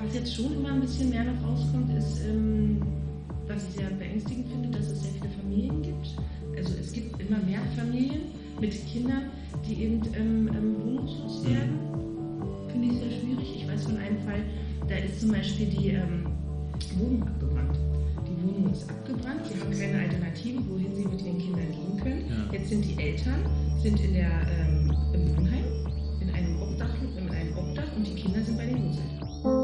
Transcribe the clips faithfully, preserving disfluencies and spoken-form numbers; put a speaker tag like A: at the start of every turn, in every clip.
A: Was jetzt schon immer ein bisschen mehr noch rauskommt, ist, ähm, was ich sehr beängstigend finde, dass es sehr viele Familien gibt. Also es gibt immer mehr Familien mit Kindern, die eben ähm, ähm, wohnungslos werden. Finde ich sehr schwierig. Ich weiß von einem Fall, da ist zum Beispiel die ähm, Wohnung abgebrannt. Die Wohnung ist abgebrannt, sie haben keine Alternative, wohin sie mit ihren Kindern gehen können. Ja. Jetzt sind die Eltern sind in der, ähm, im Wohnheim, in einem Obdach, in einem Obdach und die Kinder sind bei den Großeltern.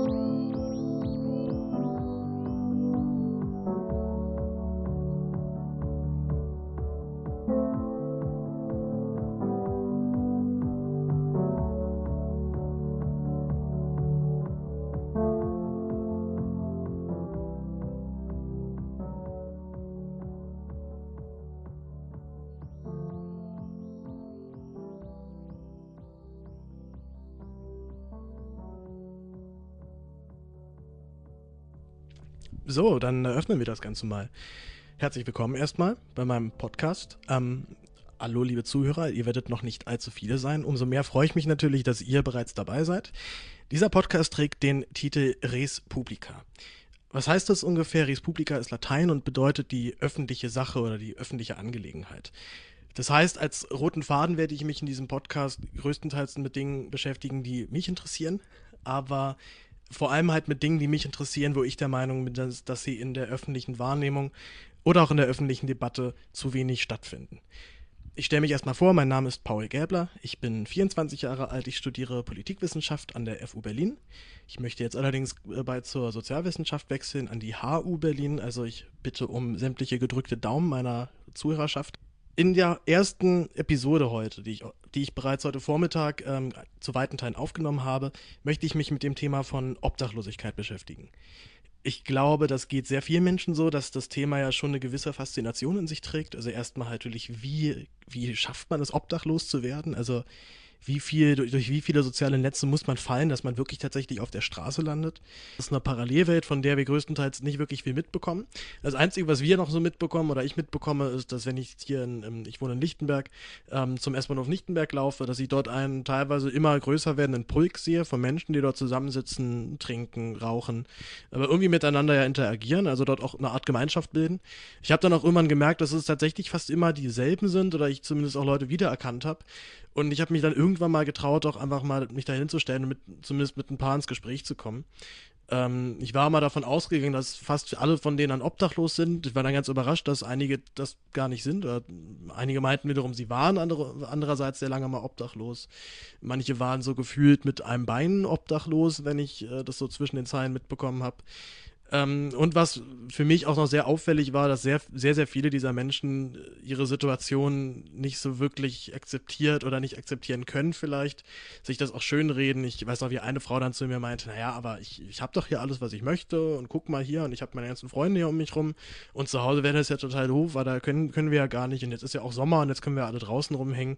B: So, dann eröffnen wir das Ganze mal. Herzlich willkommen erstmal bei meinem Podcast. Ähm, hallo liebe Zuhörer, ihr werdet noch nicht allzu viele sein. Umso mehr freue ich mich natürlich, dass ihr bereits dabei seid. Dieser Podcast trägt den Titel Res Publica. Was heißt das ungefähr? Res Publica ist Latein und bedeutet die öffentliche Sache oder die öffentliche Angelegenheit. Das heißt, als roten Faden werde ich mich in diesem Podcast größtenteils mit Dingen beschäftigen, die mich interessieren, aber vor allem halt mit Dingen, die mich interessieren, wo ich der Meinung bin, dass, dass sie in der öffentlichen Wahrnehmung oder auch in der öffentlichen Debatte zu wenig stattfinden. Ich stelle mich erstmal vor, mein Name ist Paul Gäbler, ich bin vierundzwanzig Jahre alt, ich studiere Politikwissenschaft an der F U Berlin. Ich möchte jetzt allerdings bald zur Sozialwissenschaft wechseln, an die H U Berlin, also ich bitte um sämtliche gedrückte Daumen meiner Zuhörerschaft. In der ersten Episode heute, die ich, die ich bereits heute Vormittag ähm, zu weiten Teilen aufgenommen habe, möchte ich mich mit dem Thema von Obdachlosigkeit beschäftigen. Ich glaube, das geht sehr vielen Menschen so, dass das Thema ja schon eine gewisse Faszination in sich trägt. Also erstmal halt natürlich, wie, wie schafft man es, obdachlos zu werden? Also wie viel, durch, durch wie viele soziale Netze muss man fallen, dass man wirklich tatsächlich auf der Straße landet? Das ist eine Parallelwelt, von der wir größtenteils nicht wirklich viel mitbekommen. Das Einzige, was wir noch so mitbekommen oder ich mitbekomme, ist, dass wenn ich hier, in, ich wohne in Lichtenberg, ähm, zum S-Bahnhof Lichtenberg laufe, dass ich dort einen teilweise immer größer werdenden Pulk sehe von Menschen, die dort zusammensitzen, trinken, rauchen, aber irgendwie miteinander ja interagieren, also dort auch eine Art Gemeinschaft bilden. Ich habe dann auch irgendwann gemerkt, dass es tatsächlich fast immer dieselben sind oder ich zumindest auch Leute wiedererkannt habe. Und ich habe mich dann irgendwann mal getraut, auch einfach mal mich da hinzustellen und mit, zumindest mit ein paar ins Gespräch zu kommen. Ähm, ich war mal davon ausgegangen, dass fast alle von denen dann obdachlos sind. Ich war dann ganz überrascht, dass einige das gar nicht sind. Oder einige meinten wiederum, sie waren andere, andererseits sehr lange mal obdachlos. Manche waren so gefühlt mit einem Bein obdachlos, wenn ich äh, das so zwischen den Zeilen mitbekommen habe. Ähm, und was für mich auch noch sehr auffällig war, dass sehr, sehr, sehr viele dieser Menschen ihre Situation nicht so wirklich akzeptiert oder nicht akzeptieren können vielleicht, sich das auch schönreden. Ich weiß noch, wie eine Frau dann zu mir meinte, naja, aber ich, ich habe doch hier alles, was ich möchte und guck mal hier und ich habe meine ganzen Freunde hier um mich rum und zu Hause wäre das ja total doof, weil da können, können wir ja gar nicht und jetzt ist ja auch Sommer und jetzt können wir alle draußen rumhängen.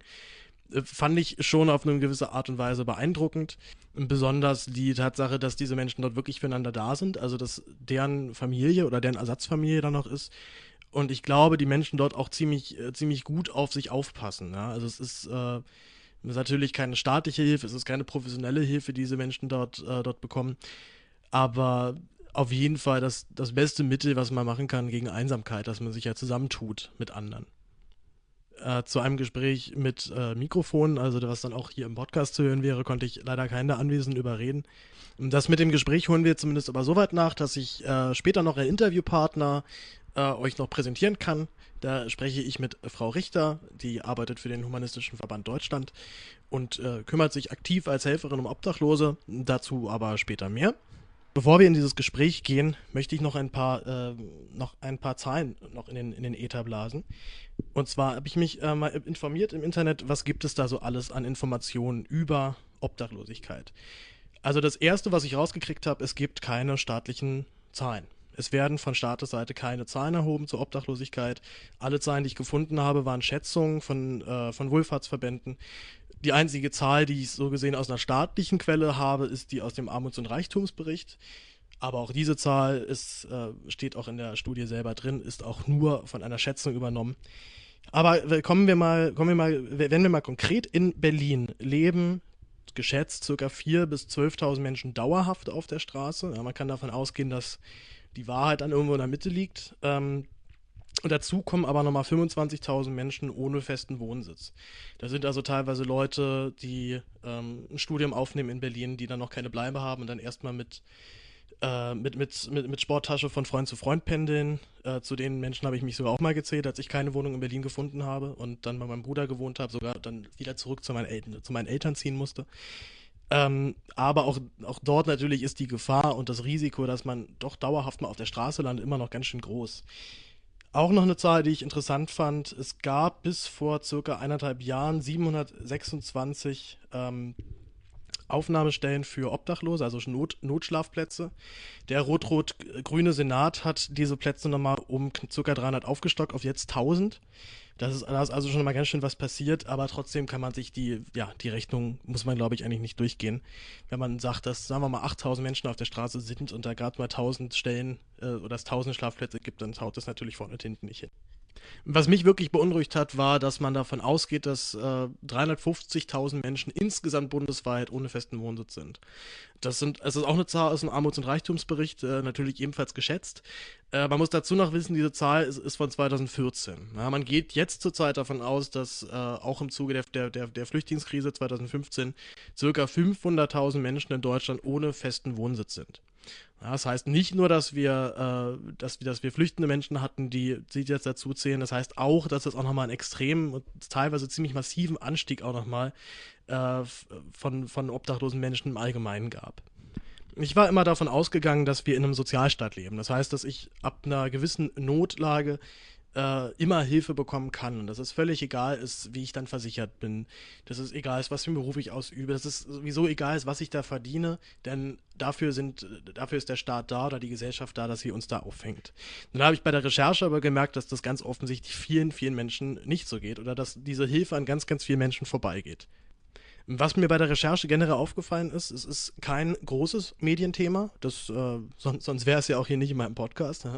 B: Fand ich schon auf eine gewisse Art und Weise beeindruckend. Besonders die Tatsache, dass diese Menschen dort wirklich füreinander da sind, also dass deren Familie oder deren Ersatzfamilie da noch ist. Und ich glaube, die Menschen dort auch ziemlich, äh, ziemlich gut auf sich aufpassen. Ja? Also es ist, äh, es ist natürlich keine staatliche Hilfe, es ist keine professionelle Hilfe, die diese Menschen dort, äh, dort bekommen. Aber auf jeden Fall das, das beste Mittel, was man machen kann gegen Einsamkeit, dass man sich ja zusammentut mit anderen. Äh, zu einem Gespräch mit äh, Mikrofon, also was dann auch hier im Podcast zu hören wäre, konnte ich leider keinen der Anwesenden überreden. Und das mit dem Gespräch holen wir zumindest aber so weit nach, dass ich äh, später noch einen Interviewpartner äh, euch noch präsentieren kann. Da spreche ich mit Frau Richter, die arbeitet für den Humanistischen Verband Deutschland und äh, kümmert sich aktiv als Helferin um Obdachlose, dazu aber später mehr. Bevor wir in dieses Gespräch gehen, möchte ich noch ein paar, äh, noch ein paar Zahlen noch in den, in den Äther blasen. Und zwar habe ich mich äh, mal informiert im Internet, was gibt es da so alles an Informationen über Obdachlosigkeit. Also das Erste, was ich rausgekriegt habe, es gibt keine staatlichen Zahlen. Es werden von Staatsseite keine Zahlen erhoben zur Obdachlosigkeit. Alle Zahlen, die ich gefunden habe, waren Schätzungen von, äh, von Wohlfahrtsverbänden. Die einzige Zahl, die ich so gesehen aus einer staatlichen Quelle habe, ist die aus dem Armuts- und Reichtumsbericht. Aber auch diese Zahl ist, äh, steht auch in der Studie selber drin, ist auch nur von einer Schätzung übernommen. Aber kommen wir mal, kommen wir mal, wenn wir mal konkret in Berlin leben geschätzt circa viertausend bis zwölftausend Menschen dauerhaft auf der Straße. Ja, man kann davon ausgehen, dass die Wahrheit dann irgendwo in der Mitte liegt. Ähm, Und dazu kommen aber nochmal fünfundzwanzigtausend Menschen ohne festen Wohnsitz. Da sind also teilweise Leute, die ähm, ein Studium aufnehmen in Berlin, die dann noch keine Bleibe haben und dann erstmal mit, äh, mit, mit, mit, mit Sporttasche von Freund zu Freund pendeln. Äh, zu den Menschen habe ich mich sogar auch mal gezählt, als ich keine Wohnung in Berlin gefunden habe und dann bei meinem Bruder gewohnt habe, sogar dann wieder zurück zu meinen Eltern, zu meinen Eltern ziehen musste. Ähm, aber auch, auch dort natürlich ist die Gefahr und das Risiko, dass man doch dauerhaft mal auf der Straße landet, immer noch ganz schön groß. Auch noch eine Zahl, die ich interessant fand. Es gab bis vor circa eineinhalb Jahren siebenhundertsechsundzwanzig ähm, Aufnahmestellen für Obdachlose, also Not Notschlafplätze. Der rot-rot-grüne Senat hat diese Plätze nochmal um circa dreihundert aufgestockt auf jetzt tausend. Das ist, da ist also schon mal ganz schön was passiert, aber trotzdem kann man sich die, ja, die Rechnung muss man, glaube ich, eigentlich nicht durchgehen. Wenn man sagt, dass, sagen wir mal, achttausend Menschen auf der Straße sind und da gerade mal tausend Stellen äh, oder es tausend Schlafplätze gibt, dann haut das natürlich vorne und hinten nicht hin. Was mich wirklich beunruhigt hat, war, dass man davon ausgeht, dass äh, dreihundertfünfzigtausend Menschen insgesamt bundesweit ohne festen Wohnsitz sind. Das sind, es ist auch eine Zahl aus dem Armuts- und Reichtumsbericht, äh, natürlich ebenfalls geschätzt. Äh, man muss dazu noch wissen, diese Zahl ist, ist von zweitausendvierzehn. Ja, man geht jetzt zurzeit davon aus, dass äh, auch im Zuge der, der, der Flüchtlingskrise zweitausendfünfzehn circa fünfhunderttausend Menschen in Deutschland ohne festen Wohnsitz sind. Ja, das heißt nicht nur, dass wir, äh, dass, dass wir flüchtende Menschen hatten, die sie jetzt dazu zählen. Das heißt auch, dass es auch nochmal einen extremen und teilweise ziemlich massiven Anstieg auch nochmal äh, von, von obdachlosen Menschen im Allgemeinen gab. Ich war immer davon ausgegangen, dass wir in einem Sozialstaat leben. Das heißt, dass ich ab einer gewissen Notlage äh, immer Hilfe bekommen kann und dass es völlig egal ist, wie ich dann versichert bin, dass es egal ist, was für einen Beruf ich ausübe, dass es sowieso egal ist, was ich da verdiene, denn dafür sind, dafür ist der Staat da oder die Gesellschaft da, dass sie uns da auffängt. Dann habe ich bei der Recherche aber gemerkt, dass das ganz offensichtlich vielen, vielen Menschen nicht so geht oder dass diese Hilfe an ganz, ganz vielen Menschen vorbeigeht. Was mir bei der Recherche generell aufgefallen ist, es ist kein großes Medienthema, das, äh, sonst, sonst wäre es ja auch hier nicht in meinem Podcast.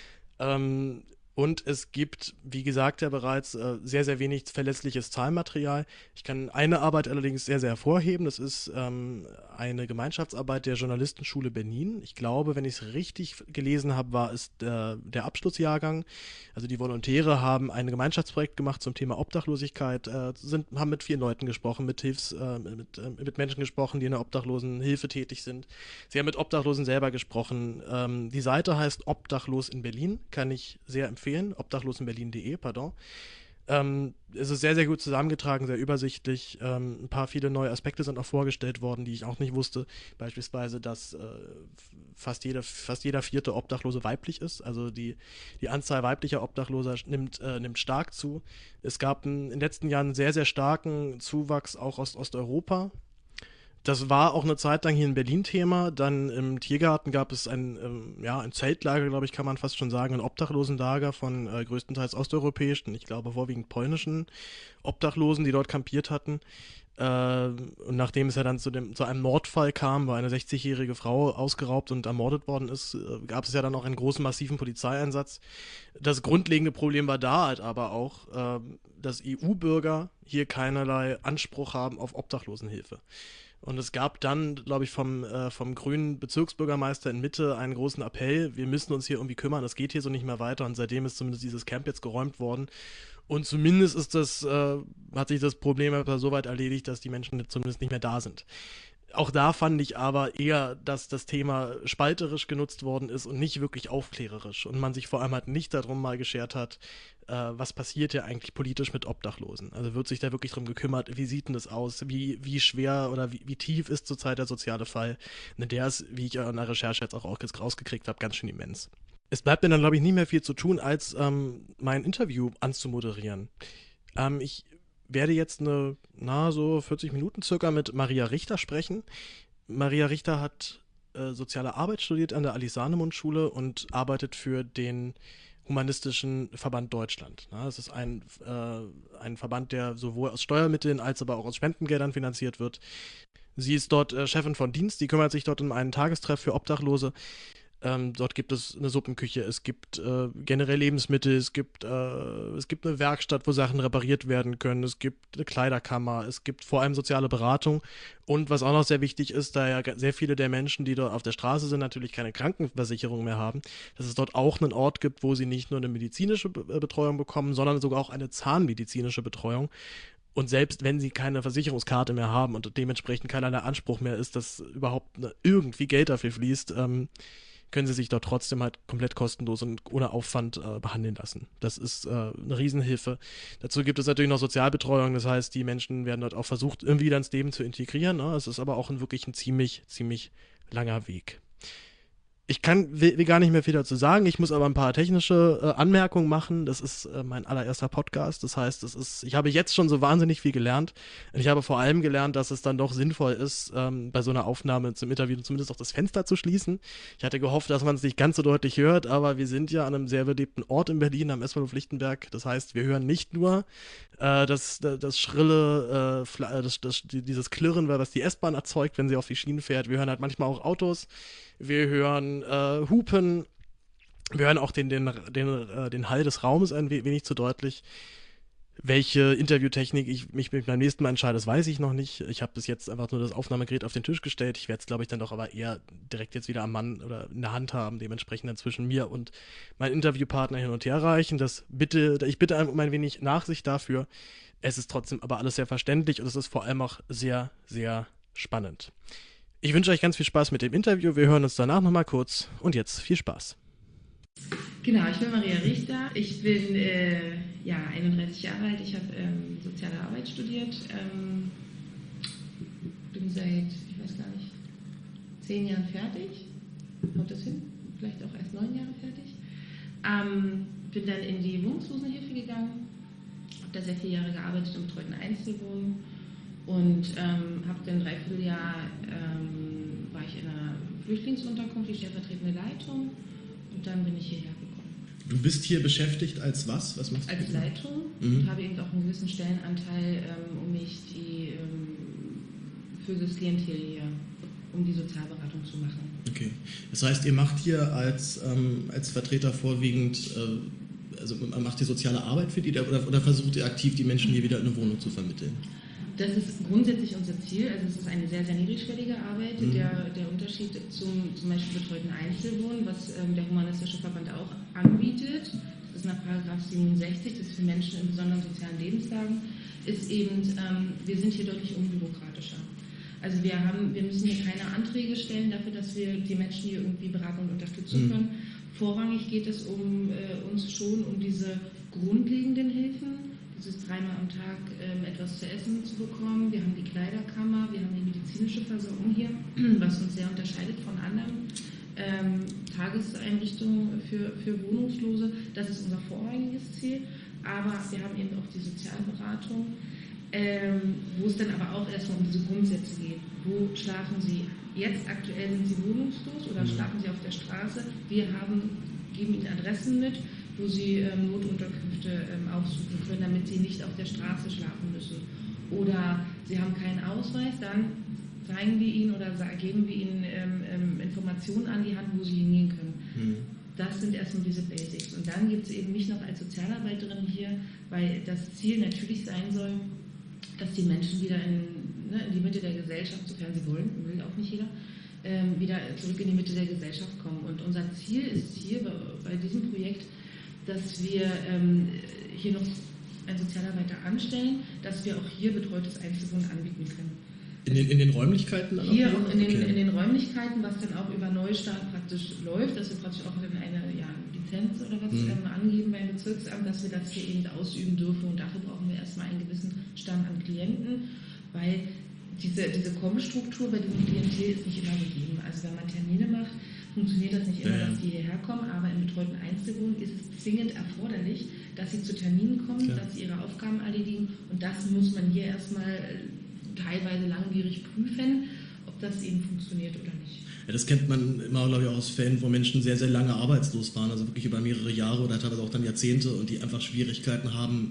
B: Ähm, Und es gibt, wie gesagt, ja bereits äh, sehr, sehr wenig verlässliches Zahlenmaterial. Ich kann eine Arbeit allerdings sehr, sehr hervorheben. Das ist ähm, eine Gemeinschaftsarbeit der Journalistenschule Berlin. Ich glaube, wenn ich es richtig gelesen habe, war es der, der Abschlussjahrgang. Also die Volontäre haben ein Gemeinschaftsprojekt gemacht zum Thema Obdachlosigkeit, äh, sind, haben mit vielen Leuten gesprochen, mit, Hilfs-, äh, mit, äh, mit Menschen gesprochen, die in der Obdachlosenhilfe tätig sind. Sie haben mit Obdachlosen selber gesprochen. Ähm, die Seite heißt Obdachlos in Berlin, kann ich sehr empfehlen. obdachlosinberlin punkt de, pardon. Ähm, es ist sehr, sehr gut zusammengetragen, sehr übersichtlich. Ähm, ein paar viele neue Aspekte sind auch vorgestellt worden, die ich auch nicht wusste. Beispielsweise, dass äh, fast, jeder, fast jeder vierte Obdachlose weiblich ist. Also die, die Anzahl weiblicher Obdachloser nimmt, äh, nimmt stark zu. Es gab ein, in den letzten Jahren einen sehr, sehr starken Zuwachs auch aus Osteuropa. Das war auch eine Zeit lang hier in Berlin Thema. Dann im Tiergarten gab es ein, ähm, ja, ein Zeltlager, glaube ich, kann man fast schon sagen, ein Obdachlosenlager von äh, größtenteils osteuropäischen, ich glaube vorwiegend polnischen Obdachlosen, die dort kampiert hatten. Äh, und nachdem es ja dann zu, dem, zu einem Mordfall kam, wo eine sechzigjährige Frau ausgeraubt und ermordet worden ist, äh, gab es ja dann auch einen großen, massiven Polizeieinsatz. Das grundlegende Problem war da halt aber auch, äh, dass E U-Bürger hier keinerlei Anspruch haben auf Obdachlosenhilfe. Und es gab dann, glaube ich, vom, äh, vom grünen Bezirksbürgermeister in Mitte einen großen Appell, wir müssen uns hier irgendwie kümmern, das geht hier so nicht mehr weiter. Und seitdem ist zumindest dieses Camp jetzt geräumt worden. Und zumindest ist das, äh, hat sich das Problem aber so weit erledigt, dass die Menschen zumindest nicht mehr da sind. Auch da fand ich aber eher, dass das Thema spalterisch genutzt worden ist und nicht wirklich aufklärerisch. Und man sich vor allem halt nicht darum mal geschert hat, äh, was passiert ja eigentlich politisch mit Obdachlosen. Also wird sich da wirklich drum gekümmert, wie sieht denn das aus, wie, wie schwer oder wie, wie tief ist zurzeit der soziale Fall. Und der ist, wie ich in der Recherche jetzt auch rausgekriegt habe, ganz schön immens. Es bleibt mir dann, glaube ich, nicht mehr viel zu tun, als ähm, mein Interview anzumoderieren. Ähm, ich werde jetzt eine, na, so vierzig Minuten circa mit Maria Richter sprechen. Maria Richter hat äh, soziale Arbeit studiert an der Alice-Sahnemund-Schule und arbeitet für den Humanistischen Verband Deutschland. Na, das ist ein, äh, ein Verband, der sowohl aus Steuermitteln als aber auch aus Spendengeldern finanziert wird. Sie ist dort äh, Chefin von Dienst, die kümmert sich dort um einen Tagestreff für Obdachlose. Ähm, dort gibt es eine Suppenküche, es gibt äh, generell Lebensmittel, es gibt, äh, es gibt eine Werkstatt, wo Sachen repariert werden können, es gibt eine Kleiderkammer, es gibt vor allem soziale Beratung. Und was auch noch sehr wichtig ist, da ja sehr viele der Menschen, die dort auf der Straße sind, natürlich keine Krankenversicherung mehr haben, dass es dort auch einen Ort gibt, wo sie nicht nur eine medizinische Betreuung bekommen, sondern sogar auch eine zahnmedizinische Betreuung. Und selbst wenn sie keine Versicherungskarte mehr haben und dementsprechend keinerlei Anspruch mehr ist, dass überhaupt ne, irgendwie Geld dafür fließt, ähm, können sie sich dort trotzdem halt komplett kostenlos und ohne Aufwand äh, behandeln lassen. Das ist äh, eine Riesenhilfe. Dazu gibt es natürlich noch Sozialbetreuung, das heißt, die Menschen werden dort auch versucht, irgendwie wieder ins Leben zu integrieren. Ne? Es ist aber auch ein, wirklich ein ziemlich, ziemlich langer Weg. Ich kann, will, will gar nicht mehr viel dazu sagen. Ich muss aber ein paar technische äh, Anmerkungen machen. Das ist äh, mein allererster Podcast. Das heißt, das ist, ich habe jetzt schon so wahnsinnig viel gelernt. Und ich habe vor allem gelernt, dass es dann doch sinnvoll ist, ähm, bei so einer Aufnahme zum Interview zumindest auch das Fenster zu schließen. Ich hatte gehofft, dass man es nicht ganz so deutlich hört, aber wir sind ja an einem sehr belebten Ort in Berlin, am S-Bahnhof Lichtenberg. Das heißt, wir hören nicht nur äh, das, das, das schrille, äh, das, das, dieses Klirren, was die S-Bahn erzeugt, wenn sie auf die Schienen fährt. Wir hören halt manchmal auch Autos. Wir hören äh, Hupen, wir hören auch den, den, den, äh, den Hall des Raumes ein wenig zu deutlich. Welche Interviewtechnik ich mich beim nächsten Mal entscheide, das weiß ich noch nicht. Ich habe bis jetzt einfach nur das Aufnahmegerät auf den Tisch gestellt. Ich werde es, glaube ich, dann doch aber eher direkt jetzt wieder am Mann oder in der Hand haben, dementsprechend dann zwischen mir und meinem Interviewpartner hin und her reichen. Das bitte, ich bitte um ein wenig Nachsicht dafür. Es ist trotzdem aber alles sehr verständlich und es ist vor allem auch sehr, sehr spannend. Ich wünsche euch ganz viel Spaß mit dem Interview. Wir hören uns danach nochmal kurz. Und jetzt viel Spaß.
A: Genau, ich bin Maria Richter. Ich bin äh, ja, einunddreißig Jahre alt. Ich habe ähm, Soziale Arbeit studiert. Ähm, bin seit, ich weiß gar nicht, zehn Jahren fertig. Haut das hin? Vielleicht auch erst neun Jahre fertig. Ähm, bin dann in die Wohnungslosenhilfe gegangen. Habe da sehr viele Jahre gearbeitet im betreuten Einzelwohnen. Und ähm, habe dann ein Dreivierteljahr ähm, war ich in einer Flüchtlingsunterkunft, die stellvertretende Leitung, und dann bin ich hierher gekommen.
B: Du bist hier beschäftigt als was? Was machst du?
A: Als Leitung mhm. und habe eben auch einen gewissen Stellenanteil, ähm, um mich die, ähm, für das Klientel hier, um die Sozialberatung zu machen.
B: Okay, das heißt, ihr macht hier als, ähm, als Vertreter vorwiegend, äh, also man macht die soziale Arbeit für die oder, oder versucht ihr aktiv die Menschen hier wieder in eine Wohnung zu vermitteln?
A: Das ist grundsätzlich unser Ziel. Also es ist eine sehr, sehr niedrigschwellige Arbeit. Mhm. Der, der Unterschied zum zum Beispiel betreuten Einzelwohnen, was ähm, der Humanistische Verband auch anbietet, das ist nach Paragraph siebenundsechzig, das ist für Menschen in besonderen sozialen Lebenslagen, ist eben, ähm, wir sind hier deutlich unbürokratischer. Also wir, haben, wir müssen hier keine Anträge stellen dafür, dass wir die Menschen hier irgendwie beraten und unterstützen mhm. können. Vorrangig geht es um äh, uns schon um diese grundlegenden Hilfen. Es ist dreimal am Tag ähm, etwas zu essen zu bekommen. Wir haben die Kleiderkammer, wir haben die medizinische Versorgung hier, was uns sehr unterscheidet von anderen ähm, Tageseinrichtungen für, für Wohnungslose. Das ist unser vorrangiges Ziel. Aber wir haben eben auch die Sozialberatung, ähm, wo es dann aber auch erstmal um diese Grundsätze geht. Wo schlafen Sie? Jetzt aktuell sind Sie wohnungslos oder schlafen Sie auf der Straße? Wir haben, geben Ihnen Adressen mit, wo sie ähm, Notunterkünfte ähm, aufsuchen können, damit sie nicht auf der Straße schlafen müssen. Oder sie haben keinen Ausweis, dann zeigen wir ihnen oder geben wir ihnen ähm, ähm, Informationen an die Hand, wo sie hingehen können. Mhm. Das sind erstmal diese Basics. Und dann gibt es eben mich noch als Sozialarbeiterin hier, weil das Ziel natürlich sein soll, dass die Menschen wieder in, ne, in die Mitte der Gesellschaft, sofern sie wollen, will auch nicht jeder, ähm, wieder zurück in die Mitte der Gesellschaft kommen. Und unser Ziel ist hier bei, bei diesem Projekt, dass wir ähm, hier noch einen Sozialarbeiter anstellen, dass wir auch hier betreutes Einzelwohnen anbieten können. In den, in den Räumlichkeiten? Dann hier
B: auch
A: auch in den, okay. in den Räumlichkeiten, was dann auch über Neustart praktisch läuft, dass wir praktisch auch in eine ja, Lizenz oder was mhm. ähm, angeben beim Bezirksamt, dass wir das hier eben ausüben dürfen, und dafür brauchen wir erstmal einen gewissen Stamm an Klienten, weil diese, diese Kommenstruktur bei diesem Klientel ist nicht immer gegeben. Also wenn man Termine macht, funktioniert das nicht immer, ja, ja. dass die hierher kommen, aber im betreuten Einzelwohnen ist es zwingend erforderlich, dass sie zu Terminen kommen, ja. dass sie ihre Aufgaben erledigen, und das muss man hier erstmal teilweise langwierig prüfen, ob das eben funktioniert oder nicht.
B: Ja, das kennt man immer, glaube ich, auch aus Fällen, wo Menschen sehr, sehr lange arbeitslos waren, also wirklich über mehrere Jahre oder teilweise auch dann Jahrzehnte, und die einfach Schwierigkeiten haben,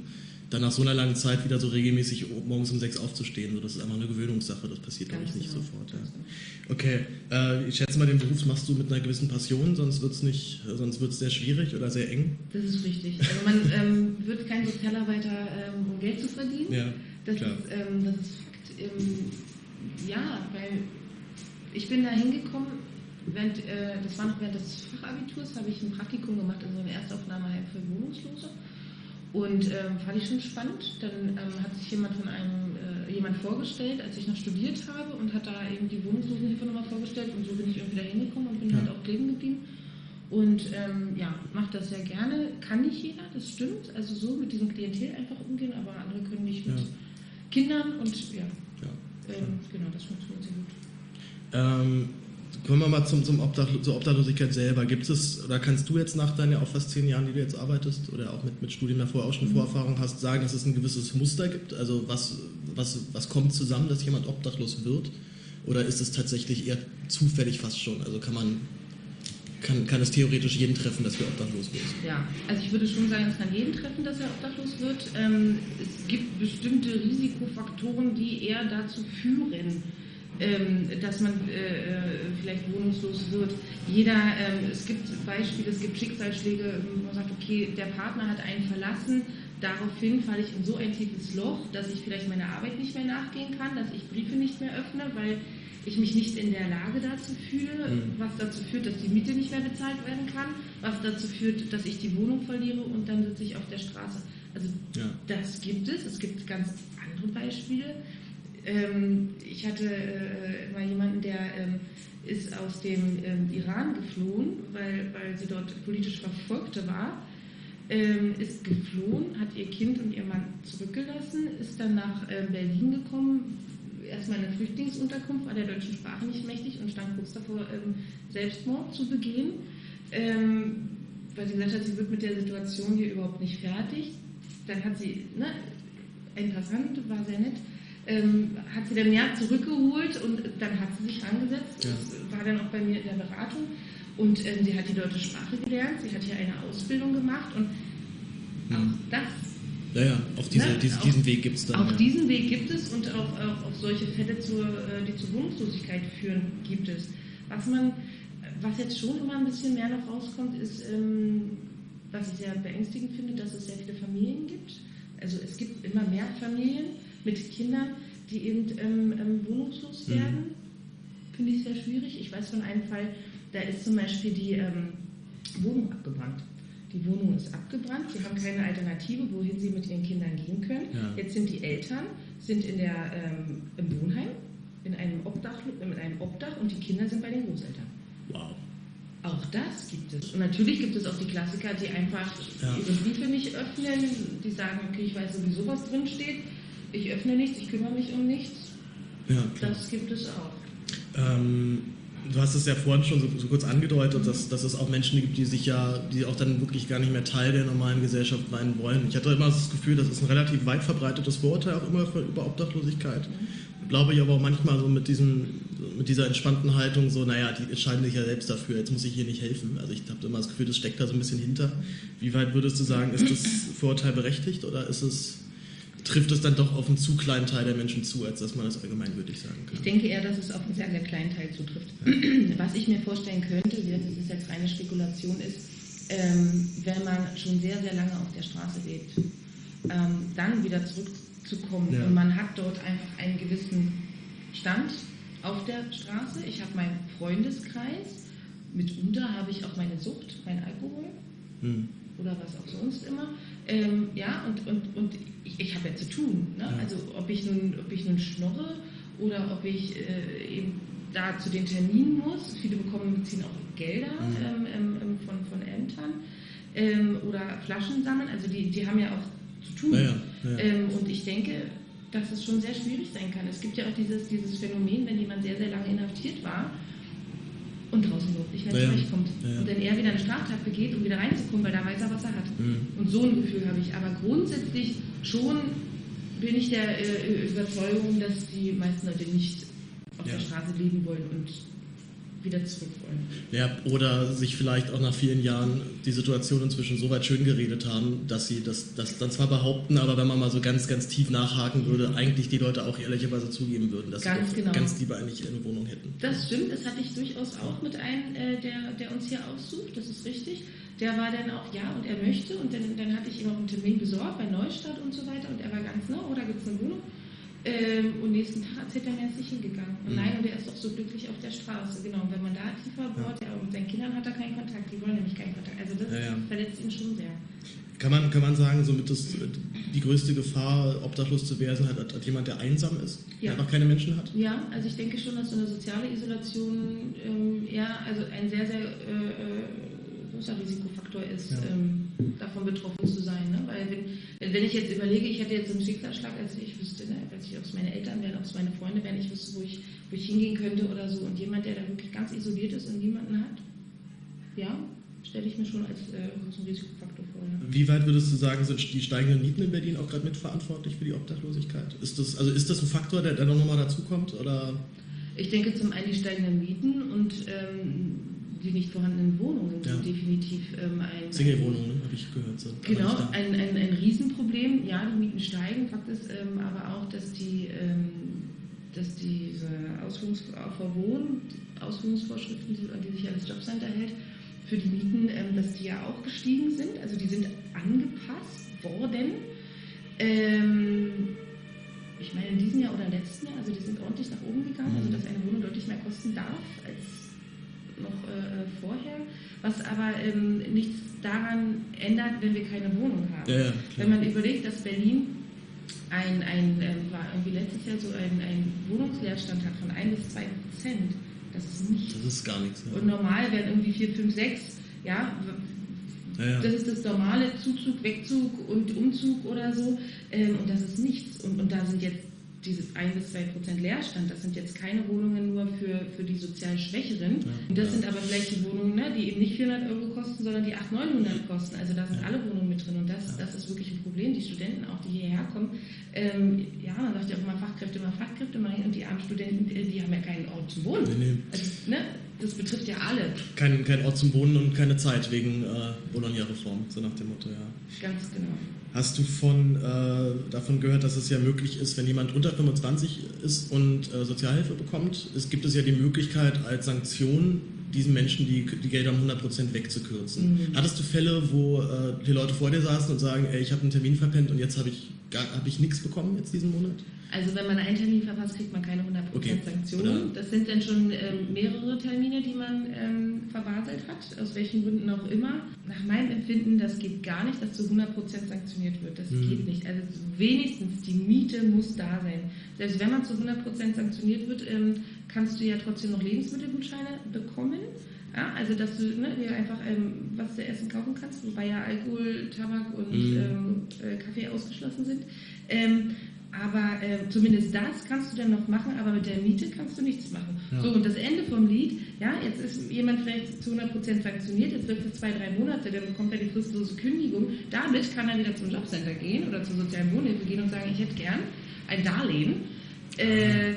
B: dann nach so einer langen Zeit wieder so regelmäßig morgens um sechs aufzustehen. So, das ist einfach eine Gewöhnungssache, das passiert, glaube ich, nicht genau. sofort. Ja. Okay, äh, ich schätze mal, den Beruf machst du mit einer gewissen Passion, sonst wird es nicht, sonst wird es sehr schwierig oder sehr eng.
A: Das ist richtig. Also man ähm, wird kein Sozialarbeiter, ähm, um Geld zu verdienen.
B: Ja,
A: das,
B: klar.
A: Ist, ähm, das ist Fakt. Ähm, ja, weil ich bin da hingekommen, während, äh, das war noch während des Fachabiturs, habe ich ein Praktikum gemacht in so einer Erstaufnahmeheim für Wohnungslose. Und ähm, fand ich schon spannend. Dann ähm, hat sich jemand von einem äh, jemand vorgestellt, als ich noch studiert habe, und hat da eben die Wohnungslosenhilfe nochmal vorgestellt, und so bin ich irgendwie da hingekommen und bin ja. halt auch kleben geblieben. Und ähm, ja, mache das sehr gerne. Kann nicht jeder, das stimmt. Also so mit diesem Klientel einfach umgehen, aber andere können nicht mit
B: ja.
A: Kindern, und ja,
B: ja.
A: Ähm, genau, das funktioniert sehr gut.
B: Ähm, kommen wir mal zum, zum Obdach, zur Obdachlosigkeit selber. Gibt es, oder kannst du jetzt nach deinen auch fast zehn Jahren, die du jetzt arbeitest, oder auch mit, mit Studien davor auch schon mhm. Vorerfahrung hast, sagen, dass es ein gewisses Muster gibt? Also was, was, was kommt zusammen, dass jemand obdachlos wird? Oder ist es tatsächlich eher zufällig fast schon? Also kann man, kann, kann es theoretisch jeden treffen, dass er obdachlos wird?
A: Ja, also ich würde schon sagen, es kann jeden treffen, dass er obdachlos wird. Ähm, es gibt bestimmte Risikofaktoren, die eher dazu führen, ähm, dass man äh, vielleicht wohnungslos wird. Jeder, ähm, es gibt Beispiele, es gibt Schicksalsschläge, wo man sagt, okay, der Partner hat einen verlassen, daraufhin falle ich in so ein tiefes Loch, dass ich vielleicht meiner Arbeit nicht mehr nachgehen kann, dass ich Briefe nicht mehr öffne, weil ich mich nicht in der Lage dazu fühle, mhm. was dazu führt, dass die Miete nicht mehr bezahlt werden kann, was dazu führt, dass ich die Wohnung verliere, und dann sitze ich auf der Straße. Also ja. das gibt es. Es gibt ganz andere Beispiele. Ähm, ich hatte äh, mal jemanden, der ähm, ist aus dem ähm, Iran geflohen, weil, weil sie dort politisch Verfolgte war, ähm, ist geflohen, hat ihr Kind und ihr Mann zurückgelassen, ist dann nach äh, Berlin gekommen, erstmal in eine Flüchtlingsunterkunft, war der deutschen Sprache nicht mächtig und stand kurz davor, ähm, Selbstmord zu begehen, ähm, weil sie gesagt hat, sie wird mit der Situation hier überhaupt nicht fertig. Dann hat sie, ne, ein Passant, war sehr nett, ähm, hat sie dann ja zurückgeholt, und dann hat sie sich rangesetzt, ja. Das war dann auch bei mir in der Beratung, und ähm, sie hat die deutsche Sprache gelernt, sie hat hier eine Ausbildung gemacht, und mhm. auch das.
B: Ja, ja, auch diese, ne? diese, diesen
A: auch,
B: Weg gibt es dann.
A: Auch
B: ja.
A: diesen Weg gibt es, und auch, auch, auch solche Fälle, zur, die zur Wohnungslosigkeit führen, gibt es. Was man, was jetzt schon immer ein bisschen mehr noch rauskommt, ist, ähm, was ich sehr beängstigend finde, dass es sehr viele Familien gibt. Also es gibt immer mehr Familien mit Kindern, die eben ähm, ähm, wohnungslos werden. Mhm. Finde ich sehr schwierig. Ich weiß von einem Fall, da ist zum Beispiel die ähm, Wohnung abgebrannt. Die Wohnung ist abgebrannt, sie haben keine Alternative, wohin sie mit ihren Kindern gehen können. Ja. Jetzt sind die Eltern sind in der, ähm, im Wohnheim, in einem, Obdach, in einem Obdach, und die Kinder sind bei den Großeltern.
B: Wow.
A: Auch das gibt es. Und natürlich gibt es auch die Klassiker, die einfach ja. ihre Briefe nicht öffnen, die sagen, okay, ich weiß sowieso, was drin steht, ich öffne nichts, ich kümmere mich um nichts.
B: Ja,
A: das gibt es auch.
B: Ähm, du hast es ja vorhin schon so, so kurz angedeutet, dass, dass es auch Menschen gibt, die sich ja, die auch dann wirklich gar nicht mehr Teil der normalen Gesellschaft sein wollen. Ich hatte immer das Gefühl, das ist ein relativ weit verbreitetes Vorurteil auch immer für, über Obdachlosigkeit. Mhm. Glaube ich aber auch manchmal so mit, diesem, mit dieser entspannten Haltung so, naja, die entscheiden sich ja selbst dafür, jetzt muss ich hier nicht helfen. Also ich habe immer das Gefühl, das steckt da so ein bisschen hinter. Wie weit würdest du sagen, ist das Vorurteil berechtigt, oder ist es, trifft es dann doch auf einen zu kleinen Teil der Menschen zu, als dass man das allgemeingültig sagen kann?
A: Ich denke eher, dass es auf einen sehr, sehr kleinen Teil zutrifft. Ja. Was ich mir vorstellen könnte, das ist jetzt reine Spekulation, ist, ähm, wenn man schon sehr, sehr lange auf der Straße lebt, ähm, dann wieder zurückzukommen, ja. und man hat dort einfach einen gewissen Stand auf der Straße. Ich habe meinen Freundeskreis, mitunter habe ich auch meine Sucht, mein Alkohol. Hm. Oder was auch sonst immer. Ähm, ja, und, und, und ich, ich habe ja zu tun. Ne? Ja. Also ob ich nun, ob ich nun schnorre oder ob ich äh, eben da zu den Terminen muss. Viele bekommen beziehen auch Gelder mhm. ähm, ähm, von, von Ämtern ähm, oder Flaschen sammeln. Also die, die haben ja auch zu tun. Ja, ja, ja. Ähm, und ich denke, dass es schon sehr schwierig sein kann. Es gibt ja auch dieses, dieses Phänomen, wenn jemand sehr, sehr lange inhaftiert war und draußen überhaupt nicht mehr
B: ja,
A: zurechtkommt.
B: ja, ja.
A: Und dann er wieder eine Straftat begeht, um wieder reinzukommen, weil da weiß er, was er hat. Mhm. Und so ein Gefühl habe ich. Aber grundsätzlich schon bin ich der äh, Überzeugung, dass die meisten Leute nicht auf ja. der Straße leben wollen und wieder zurück wollen.
B: Ja, oder sich vielleicht auch nach vielen Jahren die Situation inzwischen so weit schön geredet haben, dass sie das, das dann zwar behaupten, aber wenn man mal so ganz, ganz tief nachhaken würde, eigentlich die Leute auch ehrlicherweise zugeben würden, dass
A: ganz
B: sie
A: genau.
B: ganz lieber eigentlich eine Wohnung hätten.
A: Das stimmt, das hatte ich durchaus auch mit einem, äh, der, der uns hier aufsucht, das ist richtig. Der war dann auch, ja, und er möchte, und dann, dann hatte ich ihm auch einen Termin besorgt bei Neustadt und so weiter, und er war ganz, ne, oh, da gibt es eine Wohnung. Ähm, und nächsten Tag erzählt er mir, er ist nicht hingegangen. Und
B: Mhm.
A: nein, und er ist doch so glücklich auf der Straße. Genau, und wenn man da tiefer bohrt, ja, und mit seinen Kindern hat er keinen Kontakt, die wollen nämlich keinen Kontakt. Also das
B: Ja, ja.
A: verletzt ihn schon sehr.
B: Kann man, kann man sagen, somit das, die größte Gefahr, obdachlos zu werden, hat, hat jemand, der einsam ist,
A: Ja.
B: der einfach keine Menschen hat?
A: Ja, also ich denke schon, dass so eine soziale Isolation ähm, eher, also ein sehr, sehr äh, äh, großer Risikofaktor ist,
B: Ja.
A: ähm, davon betroffen zu sein. Ne? Weil wenn, wenn ich jetzt überlege, ich hätte jetzt einen Schicksalsschlag, also ich wüsste, ne, weiß ich, ob es meine Eltern wären, ob es meine Freunde wären, ich wüsste, wo ich, wo ich hingehen könnte oder so. Und jemand, der da wirklich ganz isoliert ist und niemanden hat, ja, stelle ich mir schon als äh, großen Risikofaktor vor. Ne?
B: Wie weit würdest du sagen, sind die steigenden Mieten in Berlin auch gerade mitverantwortlich für die Obdachlosigkeit? Ist das, also ist das ein Faktor, der, der noch nochmal dazukommt? Oder?
A: Ich denke zum einen die steigenden Mieten und ähm, die nicht vorhandenen Wohnungen sind
B: Ja.
A: definitiv ähm, ein...
B: Single-Wohnungen, ne, habe ich gehört. Sind
A: Genau,
B: aber nicht
A: ein, ein, ein Riesenproblem. Ja, die Mieten steigen. Fakt ist ähm, aber auch, dass die, ähm, dass diese Ausführungs Wohn Ausführungsvorschriften, die, an die sich ja das Jobcenter hält, für die Mieten, ähm, dass die ja auch gestiegen sind. Also die sind angepasst worden. Ähm, ich meine, in diesem Jahr oder letzten Jahr, also die sind ordentlich nach oben gegangen, also dass eine Wohnung deutlich mehr kosten darf als noch äh, vorher, was aber ähm, nichts daran ändert, wenn wir keine Wohnung haben.
B: Ja, ja,
A: wenn man überlegt, dass Berlin ein, ein ähm, war irgendwie letztes Jahr so ein, ein Wohnungsleerstand hat von ein bis zwei Prozent, das ist nichts.
B: Das ist gar nichts. Ja.
A: Und normal werden irgendwie vier, fünf, sechs, ja,
B: Ja, ja.
A: das ist das normale Zuzug, Wegzug und Umzug oder so, ähm, und das ist nichts. Und, und da sind jetzt dieses ein bis zwei Prozent Leerstand, das sind jetzt keine Wohnungen nur für, für die sozial Schwächeren.
B: Ja,
A: und das
B: ja.
A: sind aber vielleicht die Wohnungen, ne, die eben nicht vierhundert Euro kosten, sondern die achthundert, neunhundert kosten. Also da sind
B: Ja.
A: alle Wohnungen mit drin und das,
B: Ja.
A: das ist wirklich ein Problem. Die Studenten auch, die hierher kommen, ähm, ja, man sagt ja auch immer Fachkräfte, immer Fachkräfte, und die armen Studenten, äh, die haben ja keinen Ort zum Wohnen.
B: Nee, nee.
A: Also, ne, das betrifft ja alle.
B: Kein, kein Ort zum Wohnen und keine Zeit wegen äh, Bologna-Reform, so nach dem Motto, ja.
A: Ganz genau.
B: Hast du von, äh, davon gehört, dass es ja möglich ist, wenn jemand unter fünfundzwanzig ist und äh, Sozialhilfe bekommt, es gibt es ja die Möglichkeit als Sanktion, diesen Menschen die, die Gelder um hundert Prozent wegzukürzen. Mhm. Hattest du Fälle, wo äh, die Leute vor dir saßen und sagen, ey, ich habe einen Termin verpennt und jetzt habe ich, hab ich nichts bekommen jetzt diesen Monat?
A: Also wenn man einen Termin verpasst, kriegt man keine hundert Prozent
B: Okay.
A: Sanktionen.
B: Oder?
A: Das sind dann schon ähm, mehrere Termine, die man ähm, verbaselt hat, aus welchen Gründen auch immer. Nach meinem Empfinden, das geht gar nicht, dass zu hundert Prozent sanktioniert wird. Das
B: Mhm.
A: geht nicht. Also wenigstens die Miete muss da sein. Selbst wenn man zu hundert Prozent sanktioniert wird, ähm, kannst du ja trotzdem noch Lebensmittelgutscheine bekommen. Ja, also dass du ne, dir einfach ähm, was zu essen kaufen kannst, wobei ja Alkohol, Tabak und
B: Mhm.
A: ähm, äh, Kaffee ausgeschlossen sind. Ähm, aber äh, zumindest das kannst du dann noch machen, aber mit der Miete kannst du nichts machen.
B: Ja.
A: So, und das Ende vom Lied, ja, jetzt ist jemand vielleicht zu hundert Prozent sanktioniert, jetzt wird für zwei, drei Monate, dann bekommt er die fristlose Kündigung. Damit kann er wieder zum Jobcenter gehen oder zur sozialen Wohnhilfe gehen und sagen, ich hätte gern ein Darlehen. Äh,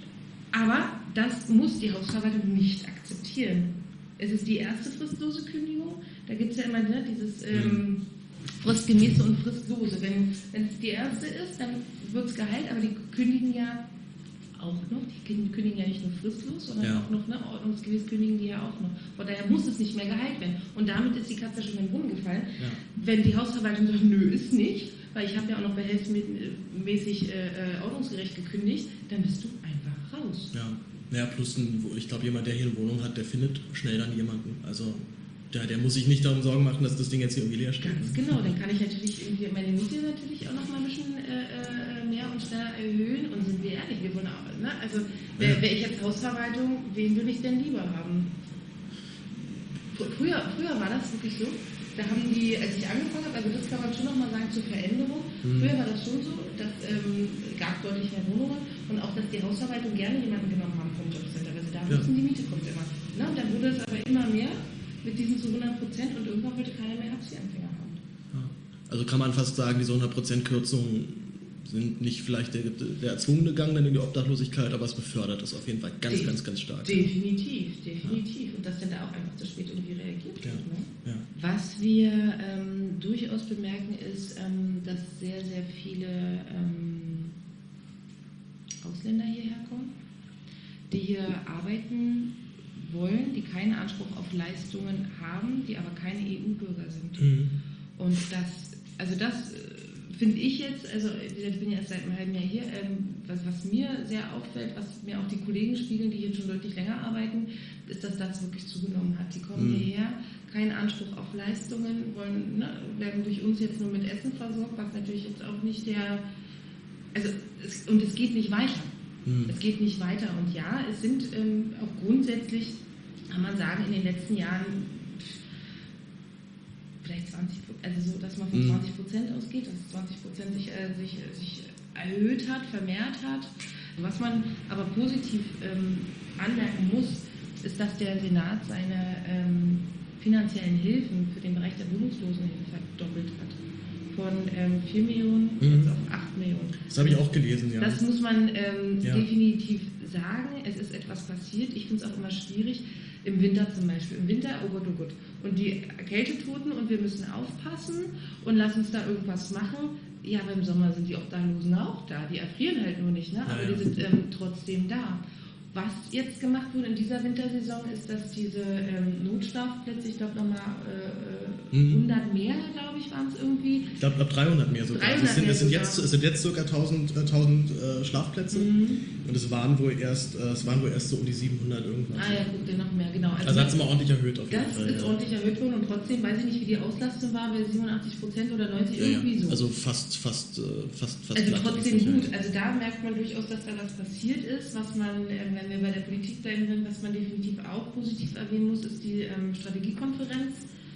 A: aber das muss die Hausverwaltung nicht akzeptieren. Es ist die erste fristlose Kündigung. Da gibt es ja immer ne, dieses ähm, fristgemäße und fristlose. Wenn es die erste ist, dann wird es geheilt, aber die kündigen ja auch noch. Die kündigen ja nicht nur fristlos, sondern
B: Ja.
A: auch noch ne, ordnungsgemäß kündigen die ja auch noch. Von daher muss es nicht mehr geheilt werden. Und damit ist die Katze schon in den Brunnen gefallen.
B: Ja.
A: Wenn die Hausverwaltung sagt, nö, ist nicht, weil ich habe ja auch noch behelfsmäßig äh, äh, ordnungsgerecht gekündigt, dann bist du einfach raus.
B: Ja, ja plus ein, ich glaube, jemand, der hier eine Wohnung hat, der findet schnell dann jemanden. Also der, der muss sich nicht darum Sorgen machen, dass das Ding jetzt hier irgendwie leer steht.
A: Ganz genau, dann kann ich natürlich irgendwie meine Miete natürlich auch noch mal ein bisschen äh, mehr und schneller erhöhen. Und sind wir ehrlich, wir wollen auch, ne? Also wäre wär ich jetzt Hausverwaltung, wen würde ich denn lieber haben? Früher, früher war das wirklich so, da haben die, als ich angefangen habe, also das kann man schon noch mal sagen zur Veränderung, mhm. früher war das schon so, dass ähm, gab deutlich mehr Wohnungen und auch, dass die Hausverwaltung gerne jemanden genommen haben vom Jobcenter, also da
B: Ja.
A: wissen, die Miete kommt immer. Ne? Und dann wurde es aber immer mehr mit diesen zu hundert Prozent und irgendwann wollte keiner mehr Hartz-vier-Empfänger haben.
B: Ja. Also kann man fast sagen, diese hundert Prozent Kürzung sind nicht vielleicht der, der erzwungene Gang dann in die Obdachlosigkeit, aber es befördert es auf jeden Fall ganz, De- ganz, ganz stark.
A: Definitiv, definitiv. Ja. Und dass dann da auch einfach zu spät irgendwie reagiert wird.
B: Ja.
A: Ne?
B: Ja.
A: Was wir ähm, durchaus bemerken ist, ähm, dass sehr, sehr viele ähm, Ausländer hierher kommen, die hier arbeiten wollen, die keinen Anspruch auf Leistungen haben, die aber keine E U-Bürger sind.
B: Mhm.
A: Und das, also das finde ich jetzt, also ich bin ja erst seit einem halben Jahr hier, ähm, was, was mir sehr auffällt, was mir auch die Kollegen spiegeln, die hier schon deutlich länger arbeiten, ist, dass das wirklich zugenommen hat. Die kommen mhm. hierher, keinen Anspruch auf Leistungen, wollen, ne, werden durch uns jetzt nur mit Essen versorgt, was natürlich jetzt auch nicht der, also es, und es geht nicht weiter. Mhm. Es geht nicht weiter. Und ja, es sind ähm, auch grundsätzlich, kann man sagen, in den letzten Jahren vielleicht zwanzig Prozent, also so, dass man von zwanzig Prozent ausgeht, dass zwanzig Prozent sich, äh, sich, sich erhöht hat, vermehrt hat. Was man aber positiv ähm, anmerken muss, ist, dass der Senat seine ähm, finanziellen Hilfen für den Bereich der Wohnungslosenhilfe verdoppelt hat. Von ähm, vier Millionen mhm. jetzt auf acht Millionen.
B: Das habe ich auch gelesen, ja.
A: Das muss man ähm,
B: ja.
A: definitiv sagen. Es ist etwas passiert. Ich finde es auch immer schwierig. Im Winter zum Beispiel. Im Winter, oh Gott, oh Gott. Und die Kältetoten und wir müssen aufpassen und lass uns da irgendwas machen. Ja, aber im Sommer sind die Obdachlosen auch da. Die erfrieren halt nur nicht, ne? Aber ja, ja. die sind ähm, trotzdem da. Was jetzt gemacht wurde in dieser Wintersaison ist, dass diese ähm, Notschlafplätze, ich glaube nochmal äh, mhm. hundert mehr, glaube ich, waren es irgendwie.
B: Ich glaube, dreihundert mehr sogar.
A: dreihundert
B: es, sind,
A: mehr
B: es, sind
A: sogar.
B: Jetzt, es sind jetzt sogar tausend, äh, tausend äh, Schlafplätze mhm. und es waren wohl erst äh, es waren wohl erst so um die siebenhundert irgendwas.
A: Ah ja, gut, noch mehr, genau.
B: Also, also hat es mal ordentlich erhöht auf jeden
A: das
B: Fall.
A: Das ist
B: ja.
A: ordentlich erhöht worden und trotzdem weiß ich nicht, wie die Auslastung war, bei siebenundachtzig Prozent oder neunzig,
B: ja,
A: irgendwie
B: ja.
A: so.
B: Also fast, fast, fast, fast.
A: Also trotzdem gut. Also da merkt man durchaus, dass da was passiert ist, was man, äh, wenn wir bei der Politik bleiben will, was man definitiv auch positiv erwähnen muss, ist die ähm, Strategiekonferenz,